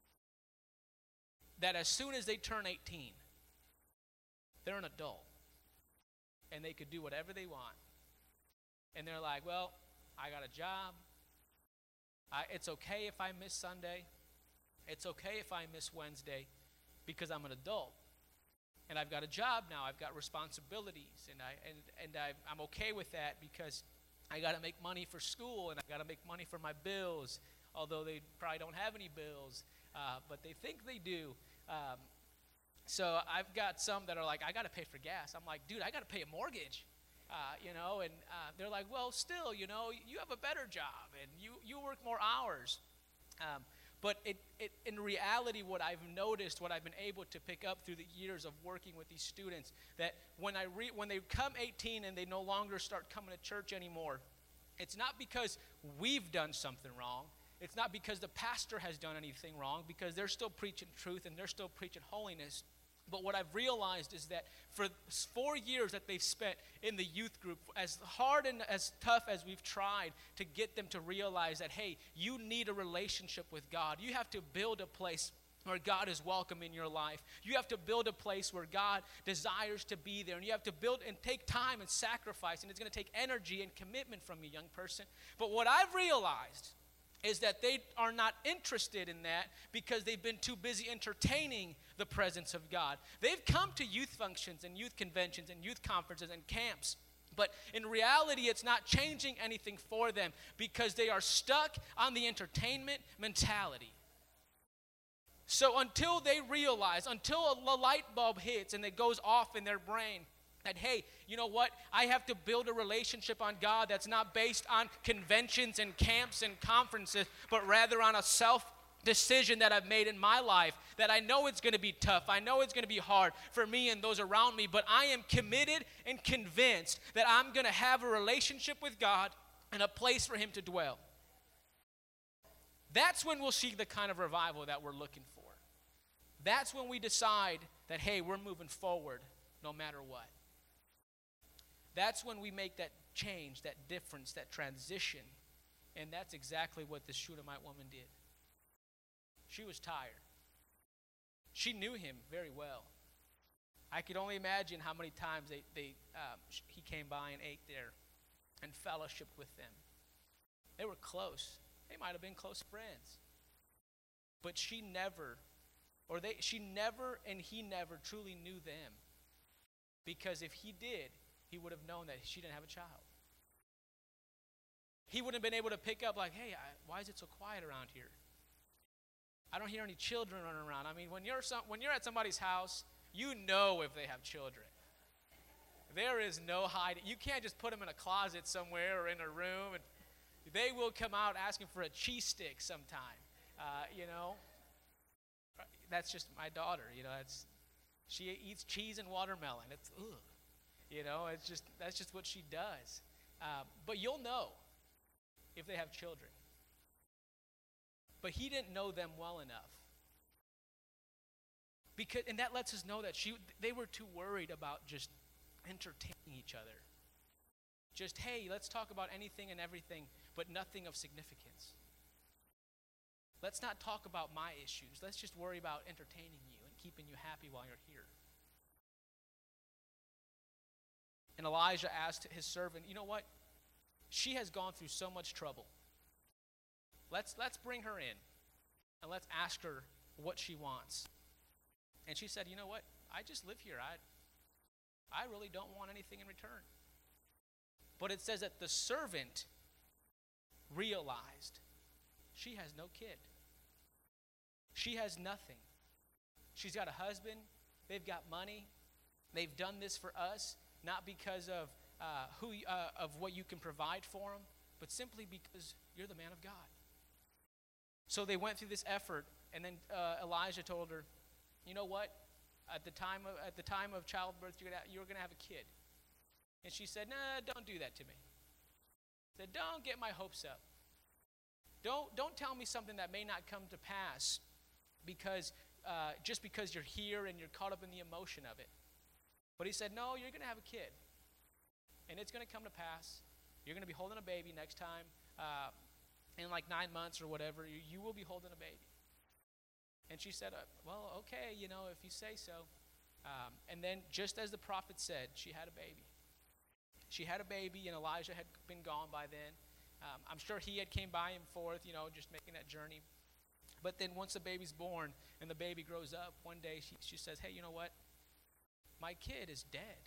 that as soon as they turn eighteen, they're an adult. And they could do whatever they want. And they're like, well, I got a job. I, it's okay if I miss Sunday. It's okay if I miss Wednesday because I'm an adult. And I've got a job now. I've got responsibilities. And, I, and, and I, I'm okay with that because I got to make money for school and I got to make money for my bills, although they probably don't have any bills, uh, but they think they do. Um, so I've got some that are like, I got to pay for gas. I'm like, dude, I got to pay a mortgage. Uh, you know, and uh, they're like, well, still, you know, you have a better job and you, you work more hours. Um, but it, it, in reality, what I've noticed, what I've been able to pick up through the years of working with these students, that when I re- when they come eighteen and they no longer start coming to church anymore, it's not because we've done something wrong. It's not because the pastor has done anything wrong, because they're still preaching truth and they're still preaching holiness. But what I've realized is that for four years that they've spent in the youth group, as hard and as tough as we've tried to get them to realize that, hey, you need a relationship with God. You have to build a place where God is welcome in your life. You have to build a place where God desires to be there. And you have to build and take time and sacrifice. And it's going to take energy and commitment from you, young person. But what I've realized is that they are not interested in that because they've been too busy entertaining the presence of God. They've come to youth functions and youth conventions and youth conferences and camps, but in reality, it's not changing anything for them because they are stuck on the entertainment mentality. So until they realize, until a light bulb hits and it goes off in their brain, that, hey, you know what? I have to build a relationship on God that's not based on conventions and camps and conferences, but rather on a self-decision that I've made in my life, that I know it's going to be tough. I know it's going to be hard for me and those around me, but I am committed and convinced that I'm going to have a relationship with God and a place for him to dwell. That's when we'll see the kind of revival that we're looking for. That's when we decide that, hey, we're moving forward no matter what. That's when we make that change, that difference, that transition. And that's exactly what the Shunammite woman did. She was tired. She knew him very well. I could only imagine how many times they, they um, he came by and ate there and fellowshiped with them. They were close. They might have been close friends. But she never, or they, she never and he never truly knew them. Because if he did, he would have known that she didn't have a child. He wouldn't have been able to pick up like, hey, I, why is it so quiet around here? I don't hear any children running around. I mean, when you're some, when you're at somebody's house, you know if they have children. There is no hiding. You can't just put them in a closet somewhere or in a room. And they will come out asking for a cheese stick sometime. Uh, you know, that's just my daughter. You know, it's she eats cheese and watermelon. It's ugh. You know, it's just that's just what she does. Um, but you'll know if they have children. But he didn't know them well enough. Because, and that lets us know that she, they were too worried about just entertaining each other. Just, hey, let's talk about anything and everything, but nothing of significance. Let's not talk about my issues. Let's just worry about entertaining you and keeping you happy while you're here. And Elijah asked his servant, you know what? She has gone through so much trouble. Let's, let's bring her in and let's ask her what she wants. And she said, you know what? I just live here. I, I really don't want anything in return. But it says that the servant realized she has no kid. She has nothing. She's got a husband. They've got money. They've done this for us, not because of uh, who uh, of what you can provide for them, but simply because you're the man of God. So they went through this effort, and then uh, Elijah told her, you know what? At the time of at the time of childbirth, you're gonna you're gonna have a kid. And she said, nah, don't do that to me. Said, don't get my hopes up. Don't don't tell me something that may not come to pass because uh, just because you're here and you're caught up in the emotion of it. But he said, no, you're gonna have a kid. And it's gonna come to pass. You're gonna be holding a baby next time. Uh, in like nine months or whatever, you, you will be holding a baby. And she said, uh, well, okay, you know, if you say so. Um, and then just as the prophet said, she had a baby. She had a baby, and Elijah had been gone by then. Um, I'm sure he had came by and forth, you know, just making that journey. But then once the baby's born and the baby grows up, one day she, she says, hey, you know what? My kid is dead.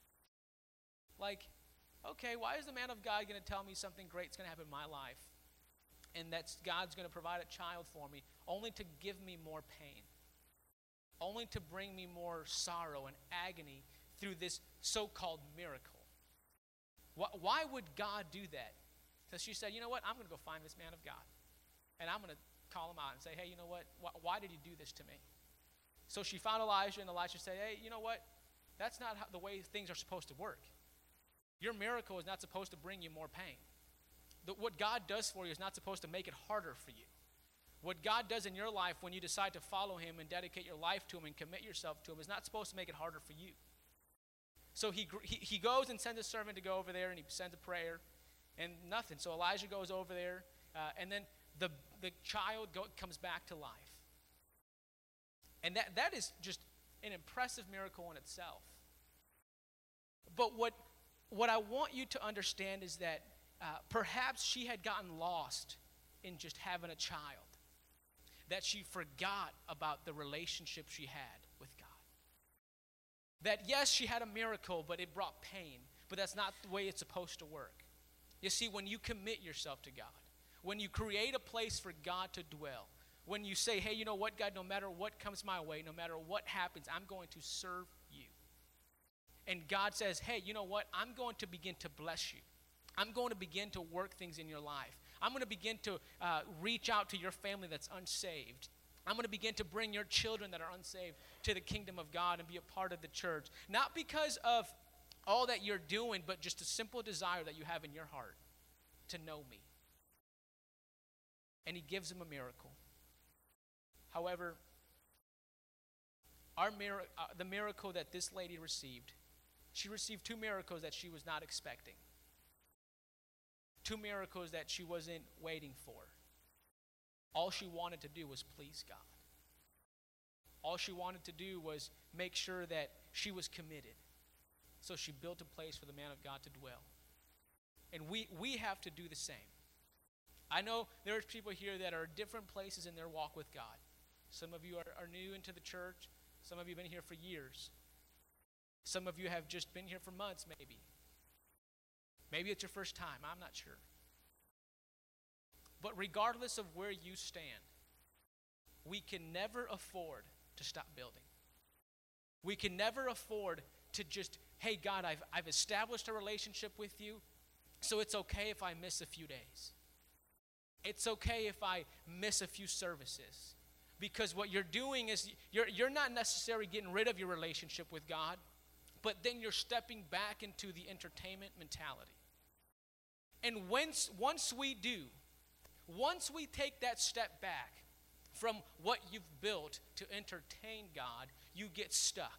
Like, okay, why is the man of God going to tell me something great's going to happen in my life? And that God's going to provide a child for me, only to give me more pain, only to bring me more sorrow and agony through this so-called miracle. Why, why would God do that? So she said, you know what, I'm going to go find this man of God. And I'm going to call him out and say, hey, you know what, why, why did he do this to me? So she found Elijah, and Elijah said, hey, you know what, that's not how, the way things are supposed to work. Your miracle is not supposed to bring you more pain. The, what God does for you is not supposed to make it harder for you. What God does in your life when you decide to follow him and dedicate your life to him and commit yourself to him is not supposed to make it harder for you. So he, he, he goes and sends a servant to go over there, and he sends a prayer, and nothing. So Elijah goes over there, uh, and then the, the child go, comes back to life. And that, that is just an impressive miracle in itself. But what, what I want you to understand is that uh, perhaps she had gotten lost in just having a child, that she forgot about the relationship she had with God. That yes, she had a miracle, but it brought pain, but that's not the way it's supposed to work. You see, when you commit yourself to God, when you create a place for God to dwell, when you say, hey, you know what, God, no matter what comes my way, no matter what happens, I'm going to serve you. And God says, hey, you know what, I'm going to begin to bless you. I'm going to begin to work things in your life. I'm going to begin to uh, reach out to your family that's unsaved. I'm going to begin to bring your children that are unsaved to the kingdom of God and be a part of the church. Not because of all that you're doing, but just a simple desire that you have in your heart to know me. And he gives him a miracle. However, our mir- uh, the miracle that this lady received, she received two miracles that she was not expecting. Two miracles that she wasn't waiting for. All she wanted to do was please God. All she wanted to do was make sure that she was committed. So she built a place for the man of God to dwell. And we, we have to do the same. I know there's people here that are different places in their walk with God. Some of you are, are new into the church. Some of you have been here for years. Some of you have just been here for months, maybe. Maybe it's your first time. I'm not sure. But regardless of where you stand, we can never afford to stop building. We can never afford to just, hey, God, I've, I've established a relationship with you, so it's okay if I miss a few days. It's okay if I miss a few services. Because what you're doing is you're, you're not necessarily getting rid of your relationship with God, but then you're stepping back into the entertainment mentality. And once, once we do, once we take that step back from what you've built to entertain God, you get stuck.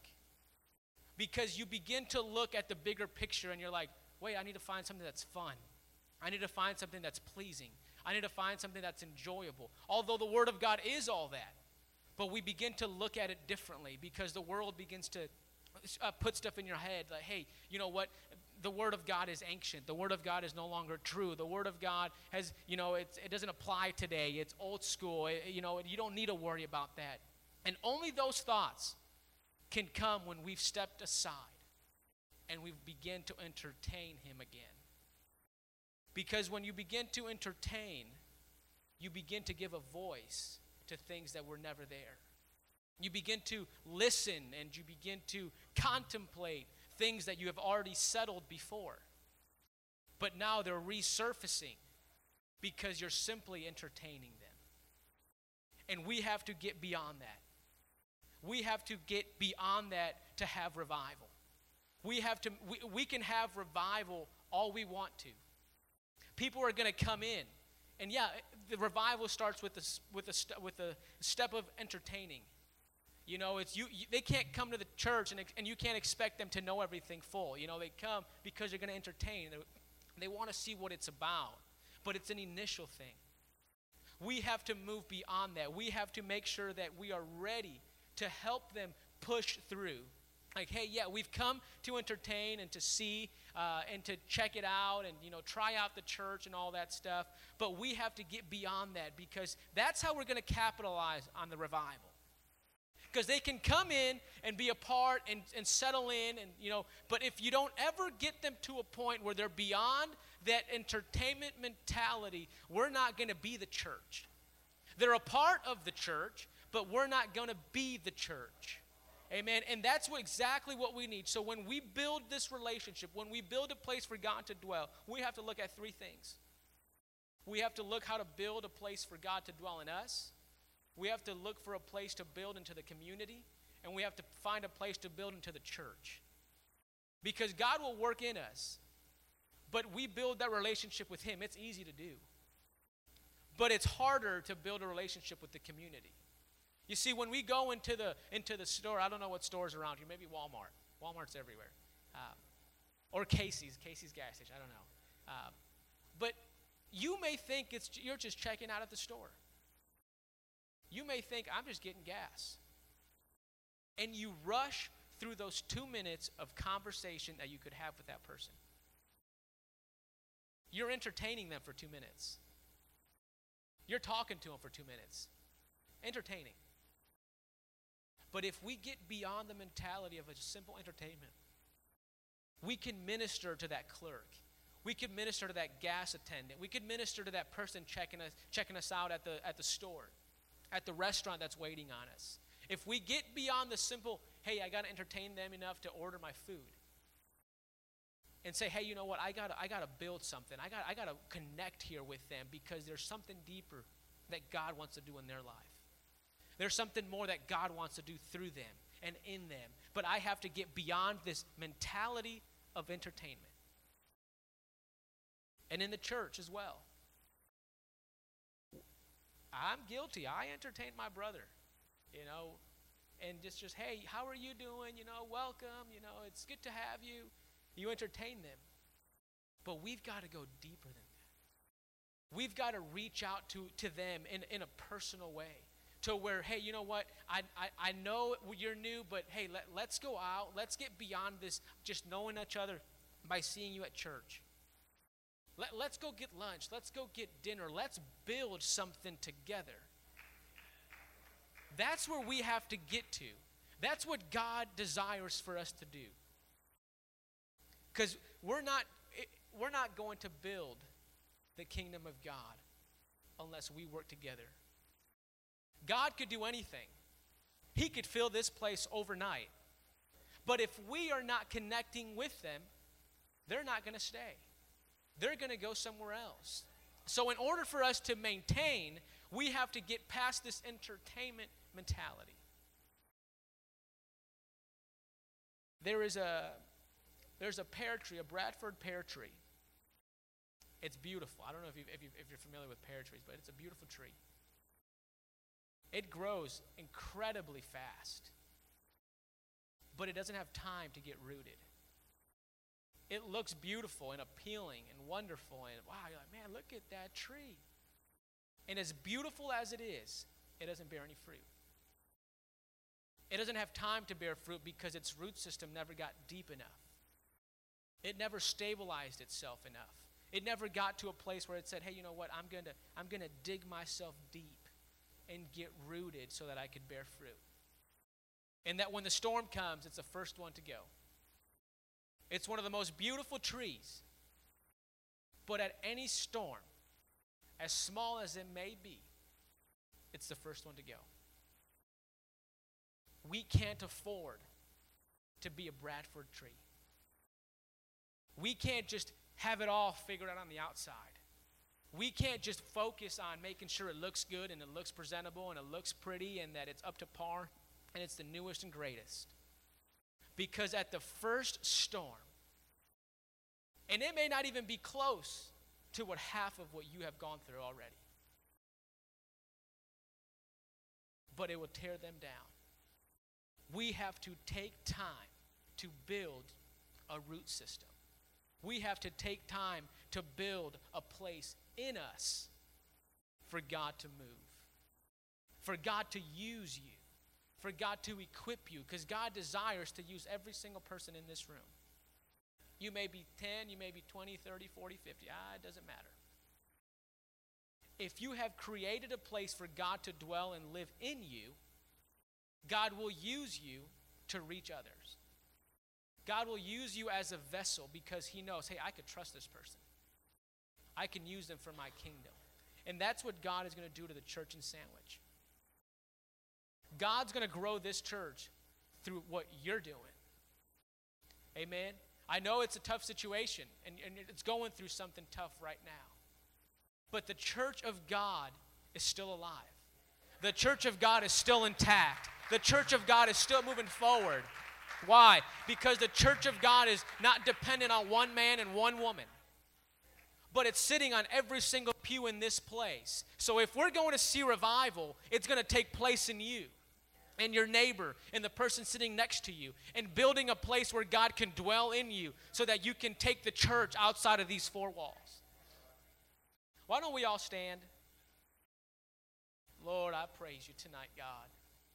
Because you begin to look at the bigger picture and you're like, wait, I need to find something that's fun. I need to find something that's pleasing. I need to find something that's enjoyable. Although the Word of God is all that. But we begin to look at it differently because the world begins to uh, put stuff in your head like, hey, you know what? The Word of God is ancient. The Word of God is no longer true. The Word of God has, you know, it's, it doesn't apply today. It's old school. It, you know, you don't need to worry about that. And only those thoughts can come when we've stepped aside and we begin to entertain Him again. Because when you begin to entertain, you begin to give a voice to things that were never there. You begin to listen and you begin to contemplate things that you have already settled before. But now they're resurfacing because you're simply entertaining them. And we have to get beyond that. We have to get beyond that to have revival. We have to. We, we can have revival all we want to. People are going to come in, and yeah, the revival starts with the with a st- with a step of entertaining. You know, it's you, you. They can't come to the church, and and you can't expect them to know everything full. You know, they come because they're going to entertain. They, they want to see what it's about, but it's an initial thing. We have to move beyond that. We have to make sure that we are ready to help them push through Like, hey, yeah, we've come to entertain and to see uh, and to check it out and, you know, try out the church and all that stuff. But we have to get beyond that, because that's how we're going to capitalize on the revival. Because they can come in and be a part and, and settle in, and you know, but if you don't ever get them to a point where they're beyond that entertainment mentality, we're not going to be the church. They're a part of the church, but we're not going to be the church. Amen. And that's what, exactly what we need. So when we build this relationship, when we build a place for God to dwell, we have to look at three things. We have to look how to build a place for God to dwell in us. We have to look for a place to build into the community, and we have to find a place to build into the church. Because God will work in us, but we build that relationship with Him. It's easy to do. But it's harder to build a relationship with the community. You see, when we go into the into the store, I don't know what stores around here, maybe Walmart. Walmart's everywhere. Um, or Casey's, Casey's gas station, I don't know. Um, but you may think it's you're just checking out at the store. You may think, I'm just getting gas. And you rush through those two minutes of conversation that you could have with that person. You're entertaining them for two minutes. You're talking to them for two minutes. Entertaining. But if we get beyond the mentality of a simple entertainment, we can minister to that clerk. We can minister to that gas attendant. We can minister to that person checking us, checking us out at the, at the store, at the restaurant that's waiting on us. If we get beyond the simple, hey, I got to entertain them enough to order my food, and say, hey, you know what, I got I got to build something. I got I got to connect here with them, because there's something deeper that God wants to do in their life. There's something more that God wants to do through them and in them. But I have to get beyond this mentality of entertainment. And in the church as well. I'm guilty. I entertain my brother, you know, and just, just, hey, how are you doing? You know, welcome. You know, it's good to have you. You entertain them. But we've got to go deeper than that. We've got to reach out to, to them in, in a personal way, to where, hey, you know what, I, I, I know you're new, but hey, let, let's go out. Let's get beyond this just knowing each other by seeing you at church. Let, let's go get lunch. Let's go get dinner. Let's build something together. That's where we have to get to. That's what God desires for us to do. Because we're not, we're not going to build the kingdom of God unless we work together. God could do anything. He could fill this place overnight. But if we are not connecting with them, they're not going to stay. They're going to go somewhere else. So in order for us to maintain, we have to get past this entertainment mentality. There is a there's a pear tree, a Bradford pear tree. It's beautiful. I don't know if, you, if, you, if you're familiar with pear trees, but it's a beautiful tree. It grows incredibly fast, but it doesn't have time to get rooted. It looks beautiful and appealing and wonderful, and wow, you're like, man, look at that tree. And as beautiful as it is, it doesn't bear any fruit. It doesn't have time to bear fruit because its root system never got deep enough. It never stabilized itself enough. It never got to a place where it said, hey, you know what, I'm going to I'm going to dig myself deep and get rooted so that I could bear fruit. And that when the storm comes, it's the first one to go. It's one of the most beautiful trees. But at any storm, as small as it may be, it's the first one to go. We can't afford to be a Bradford tree. We can't just have it all figured out on the outside. We can't just focus on making sure it looks good and it looks presentable and it looks pretty and that it's up to par and it's the newest and greatest. Because at the first storm, and it may not even be close to what half of what you have gone through already, but it will tear them down. We have to take time to build a root system. We have to take time to build a place in us for God to move, for God to use you, for God to equip you, because God desires to use every single person in this room. You may be ten, you may be twenty, thirty, forty, fifty. Ah, it doesn't matter. If you have created a place for God to dwell and live in you, God will use you to reach others. God will use you as a vessel because he knows, hey, I could trust this person. I can use them for my kingdom. And that's what God is going to do to the church in Sandwich. God's going to grow this church through what you're doing. Amen? I know it's a tough situation, and, and it's going through something tough right now. But the church of God is still alive. The church of God is still intact. The church of God is still moving forward. Why? Because the church of God is not dependent on one man and one woman, but it's sitting on every single pew in this place. So if we're going to see revival, it's going to take place in you and your neighbor and the person sitting next to you, and building a place where God can dwell in you so that you can take the church outside of these four walls. Why don't we all stand? Lord, I praise you tonight, God.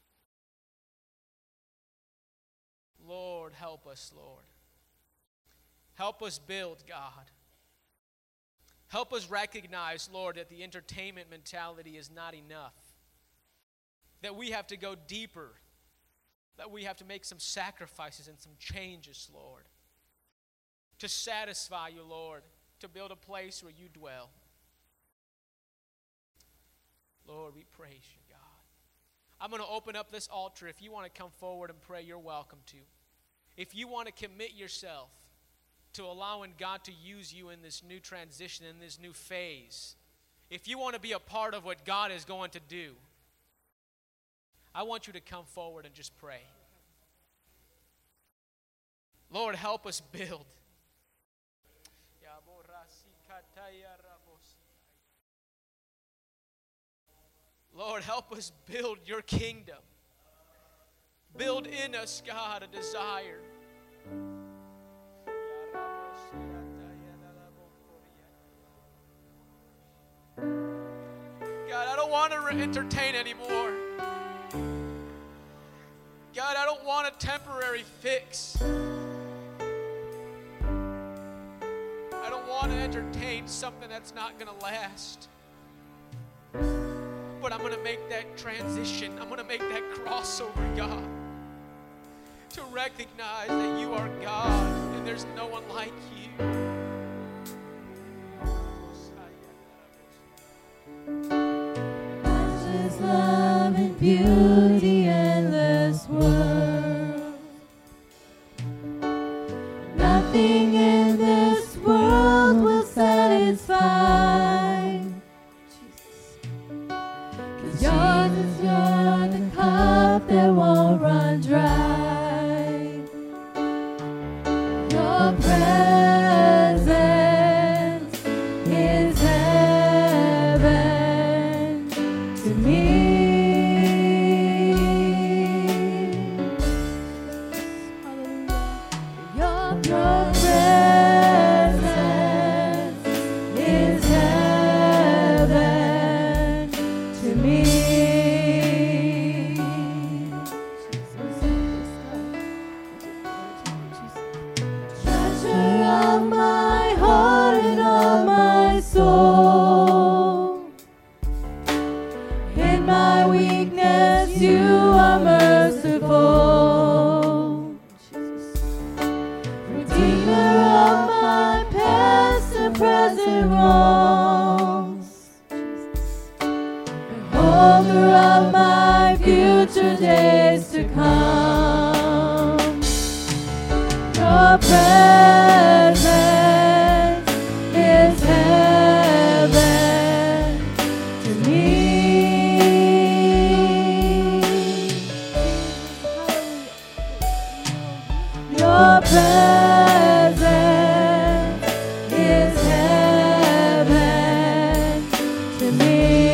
Lord, help us, Lord. Help us build, God. Help us recognize, Lord, that the entertainment mentality is not enough. That we have to go deeper. That we have to make some sacrifices and some changes, Lord, to satisfy you, Lord, to build a place where you dwell. Lord, we praise you, God. I'm going to open up this altar. If you want to come forward and pray, you're welcome to. If you want to commit yourself to allowing God to use you in this new transition, in this new phase, if you want to be a part of what God is going to do, I want you to come forward and just pray. Lord, help us build. Lord, help us build your kingdom. Build in us, God, a desire. God, I don't want to entertain anymore. God, I don't want a temporary fix. I don't want to entertain something that's not going to last. But I'm going to make that transition. I'm going to make that crossover, God, to recognize that you are God and there's no one like you. Matchless love and beauty, endless world. Nothing in this world will satisfy. Yours is you're the cup that won't run dry. Your presence is heaven to me. Your presence is heaven to me. Treasure of my heart and of my soul. In my weakness, you are merciful. Redeemer of my past and present wrongs. Holder of my future days to come. Your presence is heaven to me. Your presence is heaven to me.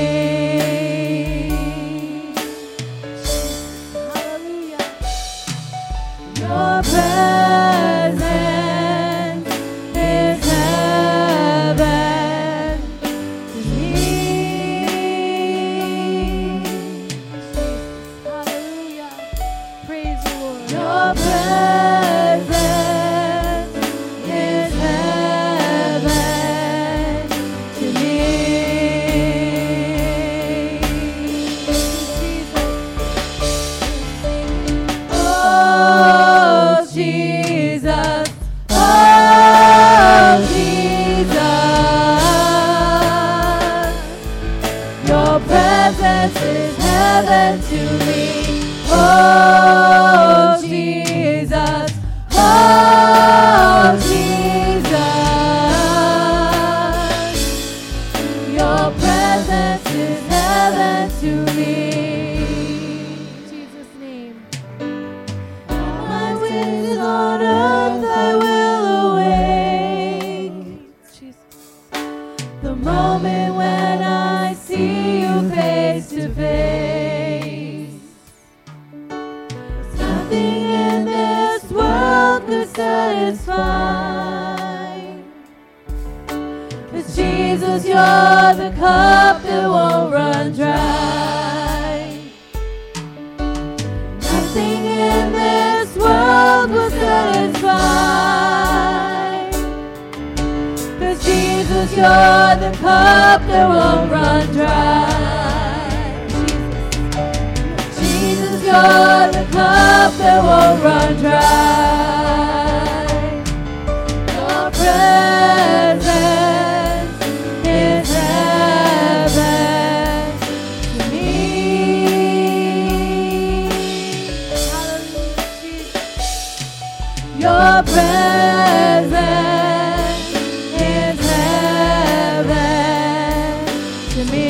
Your presence is heaven to me. Hallelujah. Nothing in this world could satisfy. 'Cause Jesus, you're the cup that won't run dry. Nothing in this world will satisfy. 'Cause Jesus, you're the cup that won't run dry. Jesus, you're the cup that won't run dry. Your presence is heaven to me. Hallelujah, Jesus. Your presence is heaven to me.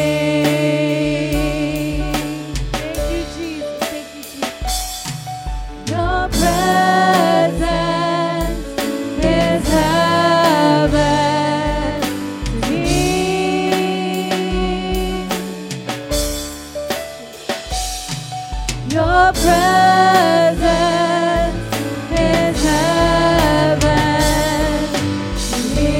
Thank you, Jesus. Thank you, Jesus. Your presence is heaven to me. Your presence is heaven to me.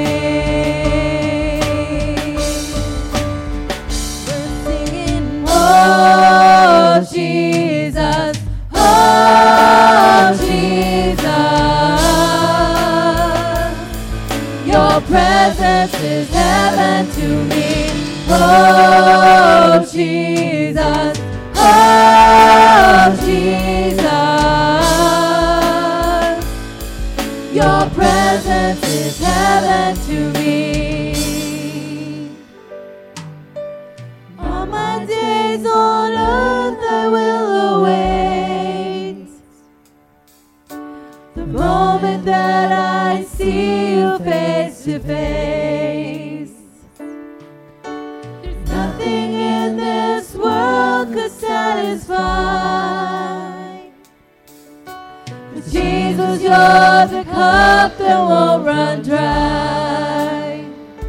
We're singing, oh Jesus, oh Jesus. Your presence is heaven to me. Oh Jesus, oh Jesus. Your presence is heaven to me. All my days on earth I will await the moment that I see you face to face. There's nothing in this world could satisfy. 'Cause Jesus, you're the cup that won't run dry.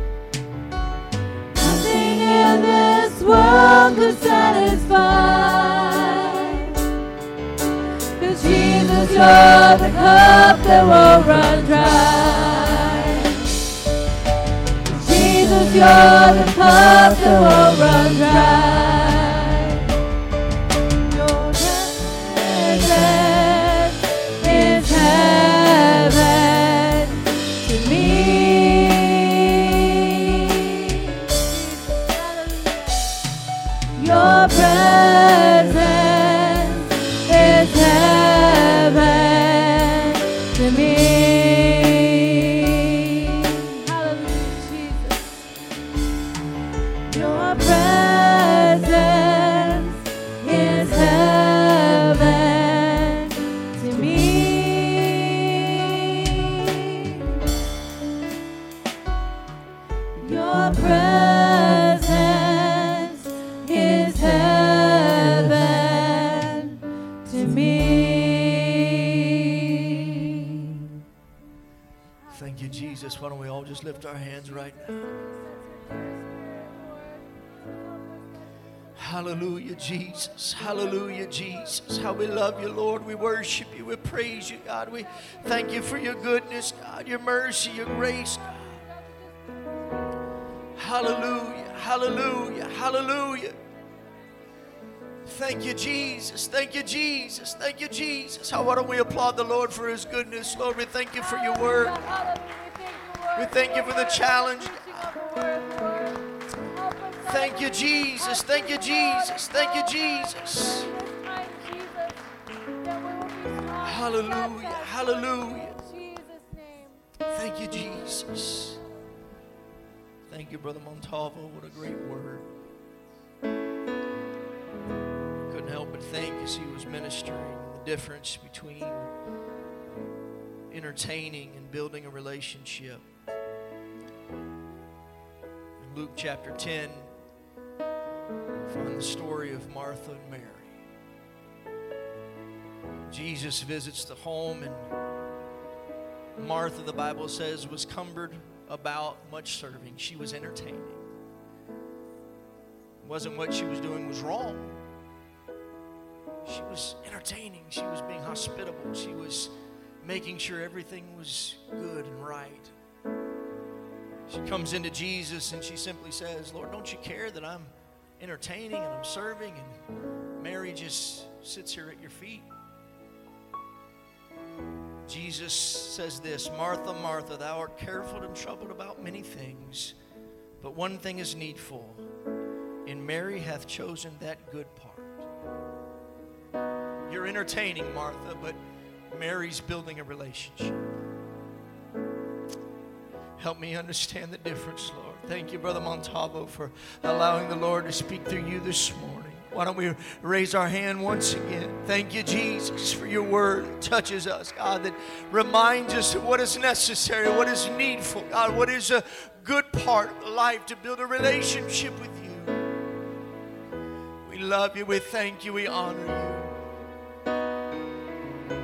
Nothing in this world could satisfy. 'Cause Jesus, you're the cup that won't run dry. Jesus, you're the cup that won't run dry. Your presence is heaven to me. Your presence is heaven to me. Hallelujah, Jesus. Your presence is heaven to me. Your presence is heaven to me. Thank you, Jesus. Why don't we all just lift our hands right now? Hallelujah, Jesus. Hallelujah, Jesus. How we love you, Lord. We worship you. We praise you, God. We thank you for your goodness, God, your mercy, your grace, God. Hallelujah, hallelujah, hallelujah. Thank you, Jesus. Thank you, Jesus. Thank you, Jesus. How, why don't we applaud the Lord for his goodness? Lord, we thank you for your word. We thank you for the challenge. Thank you, Jesus. Thank you, Jesus. Thank you, Jesus. Hallelujah. Hallelujah. Thank you, Jesus. Thank you, Brother Montalvo. What a great word. Couldn't help but think as he was ministering the difference between entertaining and building a relationship. In Luke chapter ten, we find the story of Martha and Mary. Jesus visits the home, and Martha, the Bible says, was cumbered about much serving. She was entertaining. It wasn't what she was doing was wrong. she was entertaining. She was being hospitable. She was making sure everything was good and right. She comes into Jesus and she simply says, Lord, don't you care that I'm entertaining and I'm serving? And Mary just sits here at your feet. Jesus says this, Martha, Martha, thou art careful and troubled about many things, but one thing is needful, and Mary hath chosen that good part. You're entertaining, Martha, but Mary's building a relationship. Help me understand the difference, Lord. Thank you, Brother Montalvo, for allowing the Lord to speak through you this morning. Why don't we raise our hand once again? Thank you, Jesus, for your word that touches us, God, that reminds us of what is necessary, what is needful, God, what is a good part of life to build a relationship with you. We love you, we thank you, we honor you.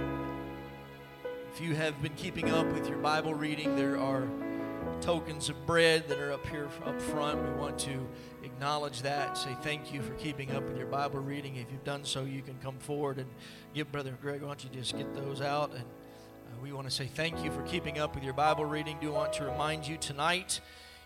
If you have been keeping up with your Bible reading, there are tokens of bread that are up here up front. We want to acknowledge that, say thank you for keeping up with your Bible reading. If you've done so, you can come forward and give Brother Greg, why don't you just get those out. And uh, we want to say thank you for keeping up with your Bible reading. Do want to remind you tonight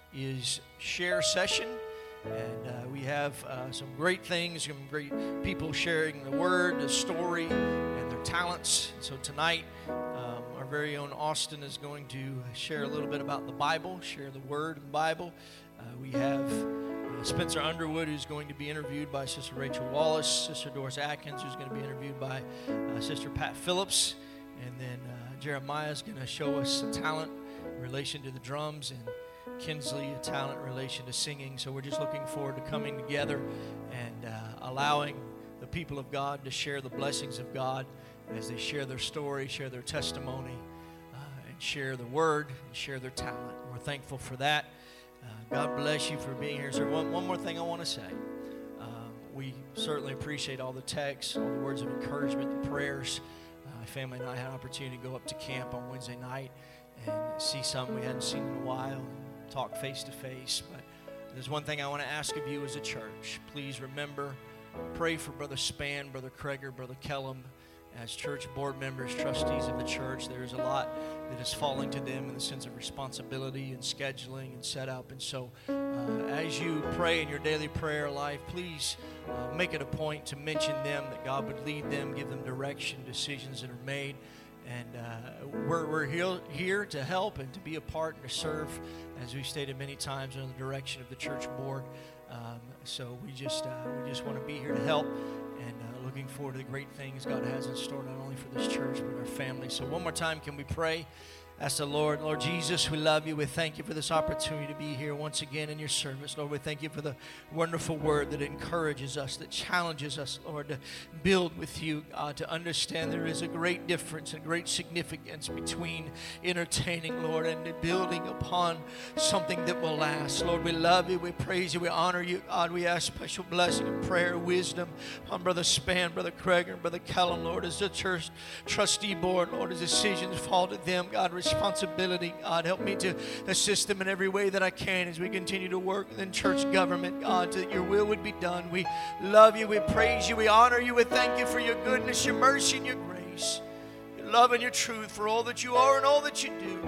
is share session, and uh, we have uh, some great things, some great people sharing the word, the story, and their talents. And so tonight um, our very own Austin is going to share a little bit about the Bible, share the Word and Bible. Uh, we have uh, Spencer Underwood, who's going to be interviewed by Sister Rachel Wallace, Sister Doris Atkins, who's going to be interviewed by uh, Sister Pat Phillips, and then uh, Jeremiah is going to show us a talent in relation to the drums, and Kinsley, a talent in relation to singing. So we're just looking forward to coming together and uh, allowing the people of God to share the blessings of God as they share their story, share their testimony, uh, and share the word, and share their talent. We're thankful for that. Uh, God bless you for being here. So one, one more thing I want to say. Um, we certainly appreciate all the texts, all the words of encouragement, the prayers. Uh, my family and I had an opportunity to go up to camp on Wednesday night and see something we hadn't seen in a while and talk face to face. But there's one thing I want to ask of you as a church. Please remember, pray for Brother Span, Brother Kreger, Brother Kellum. As church board members, trustees of the church, there's a lot that is falling to them in the sense of responsibility and scheduling and setup. And so uh, as you pray in your daily prayer life, please uh, make it a point to mention them, that God would lead them, give them direction, decisions that are made. And uh, we're, we're here, here to help and to be a part and to serve, as we've stated many times, under the direction of the church board. Um, so we just, uh, we just want to be here to help. And uh, looking forward to the great things God has in store, not only for this church, but our family. So one more time, can we pray? Ask the Lord, Lord Jesus, we love you. We thank you for this opportunity to be here once again in your service. Lord, we thank you for the wonderful word that encourages us, that challenges us, Lord, to build with you, God, to understand there is a great difference and great significance between entertaining, Lord, and building upon something that will last. Lord, we love you. We praise you. We honor you, God. We ask special blessing and prayer, wisdom on Brother Span, Brother Kreger, and Brother Kellum, Lord, as the church trustee board, Lord, as decisions fall to them, God, responsibility. God, help me to assist them in every way that I can as we continue to work within church government, God, that your will would be done. We love you. We praise you. We honor you. We thank you for your goodness, your mercy, and your grace, your love and your truth, for all that you are and all that you do.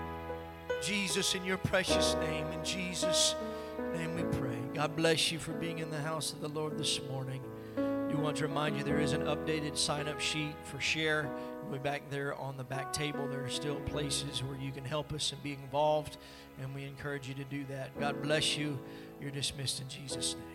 Jesus, in your precious name, in Jesus' name we pray. God bless you for being in the house of the Lord this morning. We want to remind you there is an updated sign-up sheet for Share. Way back there on the back table, there are still places where you can help us and be involved, and we encourage you to do that. God bless you. You're dismissed in Jesus' name.